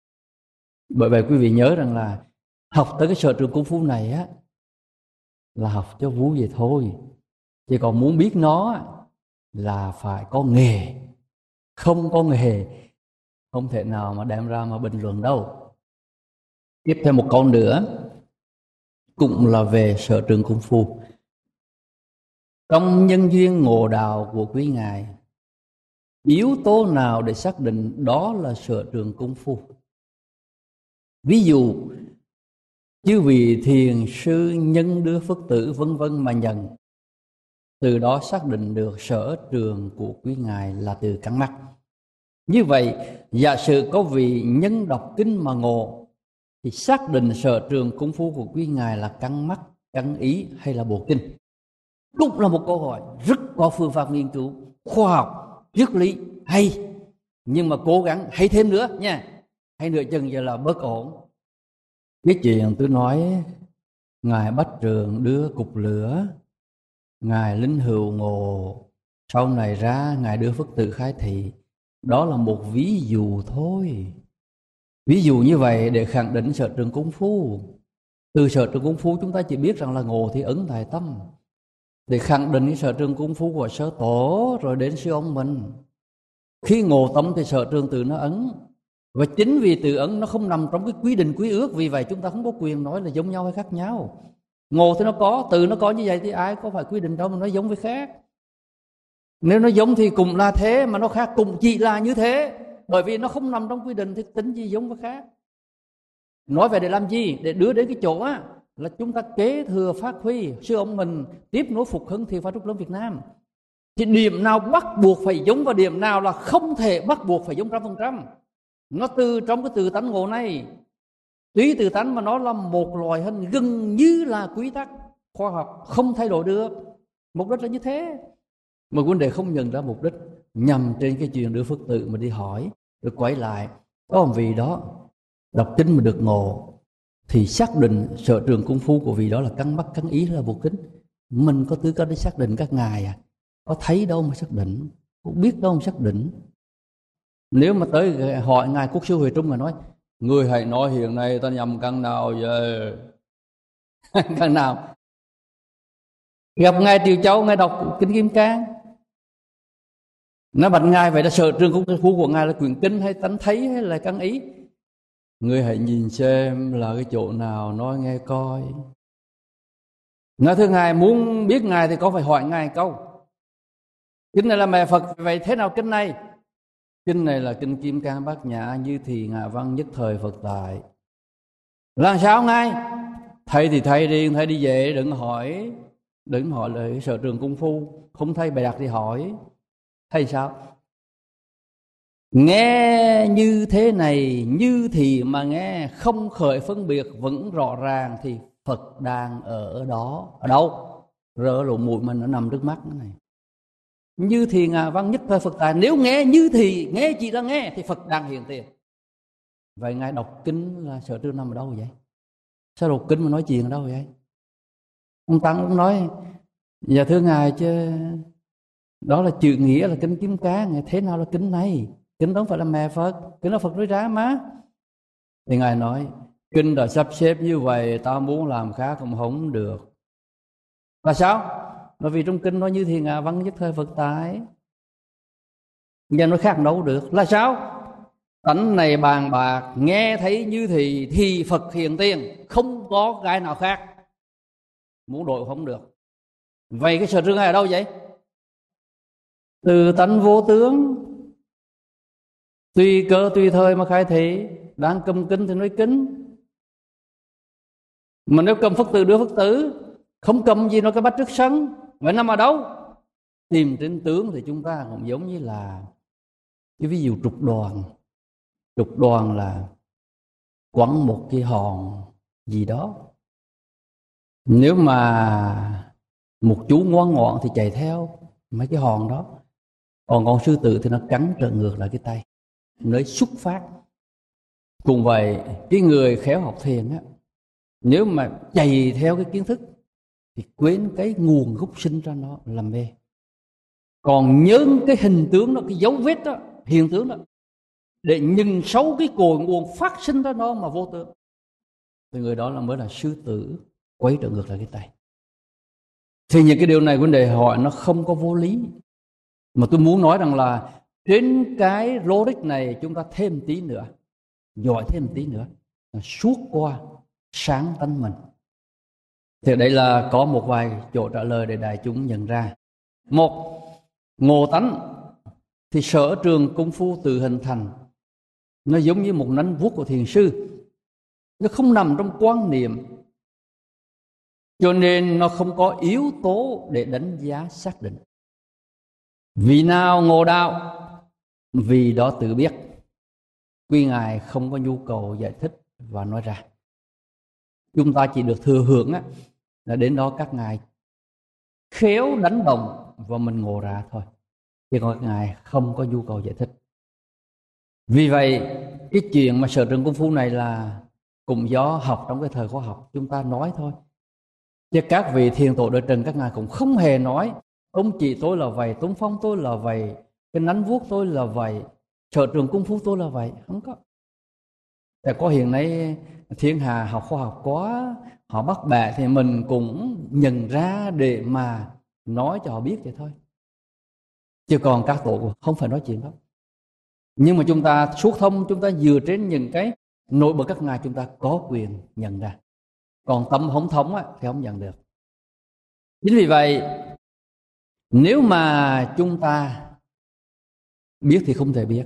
Bởi vậy quý vị nhớ rằng là học tới cái sở trường功phu này á là học cho vui vậy thôi, chứ còn muốn biết nó là phải có nghề. Không có nghề không thể nào mà đem ra mà bình luận đâu. Tiếp theo một câu nữa cũng là về sở trường功phu. Trong nhân duyên ngộ đạo của quý ngài, yếu tố nào để xác định đó là sở trường功phu? Ví dụ chư vị thiền sư nhân đưa Phật tử vân vân mà nhận, từ đó xác định được sở trường của quý ngài là từ cắn mắt. Như vậy giả sử có vị nhân đọc kinh mà ngộ thì xác định sở trường功phu của quý ngài là cắn mắt, cắn ý hay là bộ kinh? Cũng là một câu hỏi rất có phương pháp nghiên cứu khoa học triết lý hay, nhưng mà cố gắng hay thêm nữa nha, hay nửa chừng giờ là bất ổn. Cái chuyện tôi nói ngài Bách Trường đưa cục lửa, ngài Linh Hữu ngộ, sau này ra ngài đưa Phật tử khai thị, đó là một ví dụ thôi. Ví dụ như vậy để khẳng định sở trường功phu. Từ sở trường功phu chúng ta chỉ biết rằng là ngộ thì ấn tại tâm, để khẳng định cái sở trường功phu của sơ tổ rồi đến sư ông mình. Khi ngộ tâm thì sở trường từ nó ấn, và chính vì từ ấn nó không nằm trong cái quy định quy ước, vì vậy chúng ta không có quyền nói là giống nhau hay khác nhau. Ngộ thì nó có, từ nó có như vậy thì ai có phải quy định đâu mà nó giống với khác. Nếu nó giống thì cũng là thế, mà nó khác cũng chỉ là như thế, bởi vì nó không nằm trong quy định thì tính gì giống với khác. Nói về để làm gì? Để đưa đến cái chỗ á là chúng ta kế thừa phát huy sư ông mình tiếp nối phục hưng thiền pháp Trúc Lâm Việt Nam. Thì điểm nào bắt buộc phải giống và điểm nào là không thể bắt buộc phải giống trăm phần trăm. Nó từ trong cái từ tánh ngộ này. Tuy từ tánh mà nó là một loại hình gần như là quy tắc khoa học không thay đổi được. Mục đích là như thế. Mà vấn đề không nhận ra mục đích, nhằm trên cái chuyện đưa Phật tử mà đi hỏi, rồi quay lại. Có một vị đó đọc kinh mà được ngộ, thì xác định sở trường công phu của vị đó là cắn mắt cắn ý là vô kính. Mình có tư cách để xác định các ngài à? Có thấy đâu mà xác định, có biết đâu mà xác định. Nếu mà tới hỏi ngài Quốc sư Huệ Trung mà nói, người hãy nói hiện nay ta nhầm căn nào vậy? Căn nào? Gặp ngài Triều Châu, ngài đọc kinh Kim Cang, nó bạch ngài vậy là sở trường công phu của ngài là quyển kinh hay tánh thấy hay là căn ý? Người hãy nhìn xem là cái chỗ nào nói nghe coi. Nói thưa ngài, muốn biết ngài thì có phải hỏi ngài câu. Kinh này là mẹ Phật, vậy thế nào kinh này? Kinh này là kinh Kim Cang Bát Nhã, Như Thì Ngạ Văn Nhất Thời Phật Tại. Làm sao ngài? Thầy thì thầy đi, thầy đi về, đừng hỏi, đừng hỏi lời sở trường công phu. Không thấy bài đặt thì hỏi. Thầy sao? Nghe như thế này, như thì mà nghe không khởi phân biệt vẫn rõ ràng thì Phật đang ở đó. Ở đâu? Rỡ lộ mũi mình nó nằm trước mắt này. Như thì Ngạ Văn Nhất Thời Phật Tại. Nếu nghe như thì, nghe chỉ là nghe thì Phật đang hiện tiền. Vậy ngài đọc kinh là sở trường nằm ở đâu vậy? Sao đọc kinh mà nói chuyện ở đâu vậy? Ông Tăng cũng nói, dạ thưa ngài chứ đó là chữ nghĩa là kinh Kim Cang, thế nào là kinh này? Kinh đó không phải là mẹ Phật, kinh đó Phật nói ra mà. Thì ngài nói, kinh đã sắp xếp như vậy, ta muốn làm khác cũng không được. Là sao? Bởi vì trong kinh nói như thì Ngạ Văn Nhất Thời Phật Tại. Nghe nói khác đâu được. Là sao? Tánh này bàn bạc, nghe thấy như thì thì Phật hiện tiền, không có cái nào khác. Muốn đổi không được. Vậy cái sở trường này ở đâu vậy? Từ tánh vô tướng, tùy cơ tùy thời mà khai thị. Đang cầm kinh thì nói kính, mà nếu cầm Phật tử đưa Phật tử, không cầm gì nó cái bắt trước sân. Vậy nằm ở đâu? Tìm trên tướng thì chúng ta cũng giống như là cái ví dụ trục đoàn. Trục đoàn là quẳng một cái hòn gì đó. Nếu mà một chú ngoan ngoãn thì chạy theo mấy cái hòn đó. Còn con sư tử thì nó cắn trở ngược lại cái tay, nơi xuất phát. Cùng vậy, cái người khéo học thiền á, nếu mà chạy theo cái kiến thức thì quên cái nguồn gốc sinh ra nó làm mê. Còn nhớ cái hình tướng đó, cái dấu vết đó, hiện tướng đó, để nhìn sâu cái cội nguồn phát sinh ra nó mà vô tướng, thì người đó là mới là sư tử quấy trở ngược lại cái tay. Thì những cái điều này vấn đề hỏi nó không có vô lý. Mà tôi muốn nói rằng là trên cái logic này chúng ta thêm tí nữa, giỏi thêm tí nữa, suốt qua sáng tánh mình. Thì đây là có một vài chỗ trả lời để đại chúng nhận ra. Một, ngộ tánh thì sở trường công phu tự hình thành. Nó giống như một nắn vuốt của thiền sư, nó không nằm trong quan niệm, cho nên nó không có yếu tố để đánh giá xác định. Vì nào ngộ đạo? Vì đó tự biết. Quý ngài không có nhu cầu giải thích và nói ra. Chúng ta chỉ được thừa hưởng á, là đến đó các ngài khéo đánh đồng và mình ngộ ra thôi. Chứ còn các ngài không có nhu cầu giải thích. Vì vậy cái chuyện mà sở trường công phu này là cũng do học trong cái thời khoa học chúng ta nói thôi. Chứ các vị thiền tổ đời Trần các ngài cũng không hề nói tông chỉ tôi là vậy, tông phong tôi là vậy, cái nắn vuốt tôi là vậy, sở trường công phu tôi là vậy. Không có. Tại có hiện nay thiên hà học khoa học quá, họ bắt bẻ thì mình cũng nhận ra để mà nói cho họ biết vậy thôi. Chứ còn các tổ không phải nói chuyện đó. Nhưng mà chúng ta suốt thông, chúng ta dựa trên những cái nổi bật các ngài chúng ta có quyền nhận ra. Còn tâm không thống á, thì không nhận được. Chính vì vậy, nếu mà chúng ta biết thì không thể biết.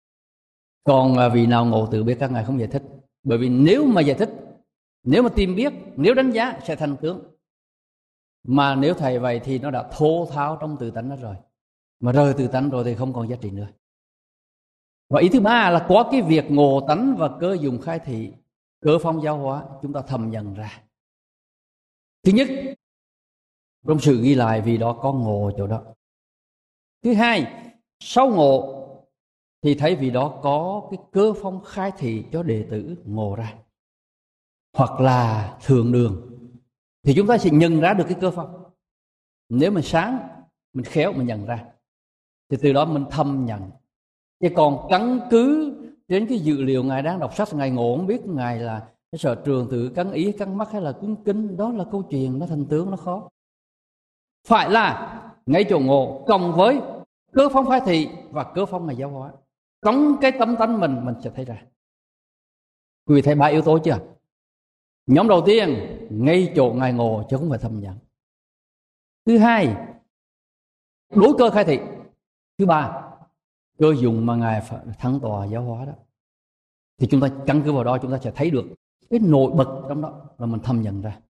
Còn vì nào ngộ tự biết các ngài không giải thích. Bởi vì nếu mà giải thích, nếu mà tìm biết, nếu đánh giá sẽ thành tướng. Mà nếu thầy vậy thì nó đã thô tháo trong tự tánh đó rồi. Mà rời từ tánh rồi thì không còn giá trị nữa. Và ý thứ ba là có cái việc ngộ tánh và cơ dụng khai thị, cơ phong giáo hóa, chúng ta thầm nhận ra. Thứ nhất, trong sự ghi lại vì đó có ngộ chỗ đó. Thứ hai, sau ngộ thì thấy vì đó có cái cơ phong khai thị cho đệ tử ngộ ra. Hoặc là thường đường thì chúng ta sẽ nhận ra được cái cơ phong. Nếu mình sáng, mình khéo, mình nhận ra, thì từ đó mình thầm nhận. Chứ còn căn cứ trên cái dữ liệu Ngài đang đọc sách, Ngài ngộ không biết Ngài là cái sở trường tự cắn ý, cắn mắt hay là cuốn kinh, đó là câu chuyện, nó thành tướng, nó khó. Phải là ngay chỗ ngộ cộng với cơ phong khai thị và cơ phong Ngài giáo hóa. Trong cái tâm tánh mình, mình sẽ thấy ra. Quý vị thấy ba yếu tố chưa? Nhóm đầu tiên, ngay chỗ Ngài ngộ chứ không phải thầm nhận. Thứ hai, đối cơ khai thị. Thứ ba, cơ dụng mà Ngài thắng tòa giáo hóa đó. Thì chúng ta căn cứ vào đó chúng ta sẽ thấy được cái nổi bật trong đó là mình thầm nhận ra.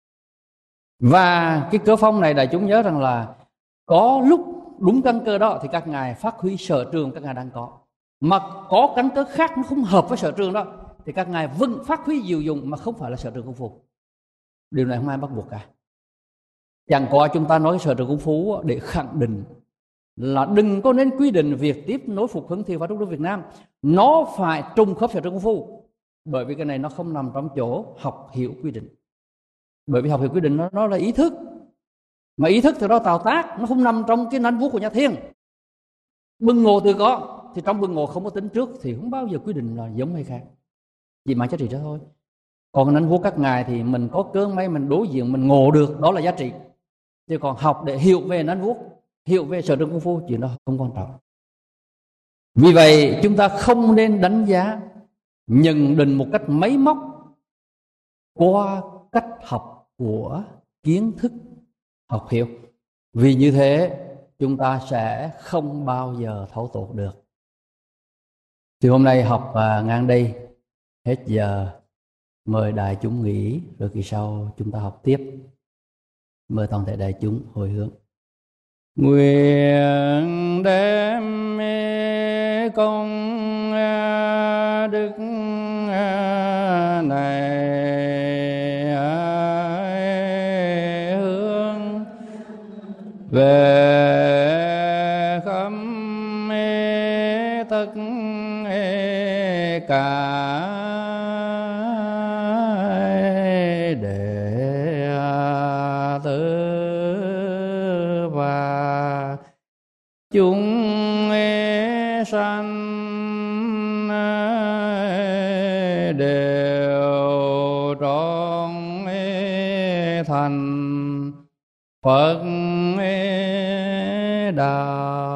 Và cái cơ phong này đại chúng nhớ rằng là có lúc đúng căn cơ đó thì các ngài phát huy sở trường các ngài đang có. Mà có căn cơ khác nó không hợp với sở trường đó thì các ngài vẫn phát huy diệu dụng mà không phải là sở trường công phu. Điều này không ai bắt buộc cả. Chẳng có chúng ta nói sở trường công phu để khẳng định là đừng có nên quy định việc tiếp nối phục hưng thiền và trúc đối Việt Nam nó phải trùng khớp sở trường công phu, bởi vì cái này nó không nằm trong chỗ học hiểu quy định. Bởi vì học hiểu quy định nó, nó là ý thức, mà ý thức thì nó tạo tác, nó không nằm trong cái nắn vuốt của nhà thiền. Bừng ngộ tự có, thì trong bừng ngộ không có tính trước thì không bao giờ quy định là giống hay khác, chỉ mang giá trị đó thôi. Còn nắn vuốt các ngài thì mình có cơn may mình đối diện mình ngộ được, đó là giá trị. Chứ còn học để hiểu về nắn vuốt, hiểu về sở trường công phu, chuyện đó không quan trọng. Vì vậy chúng ta không nên đánh giá, nhận định một cách máy móc qua cách học của kiến thức học hiểu. Vì như thế chúng ta sẽ không bao giờ thấu tột được. Thì hôm nay học à, ngang đây, hết giờ. Mời đại chúng nghỉ, rồi kỳ sau chúng ta học tiếp. Mời toàn thể đại chúng hồi hướng. Nguyện đem công đức này hướng về khắp tất cả đệ tử và chúng sanh đều trọn thành Phật đạo.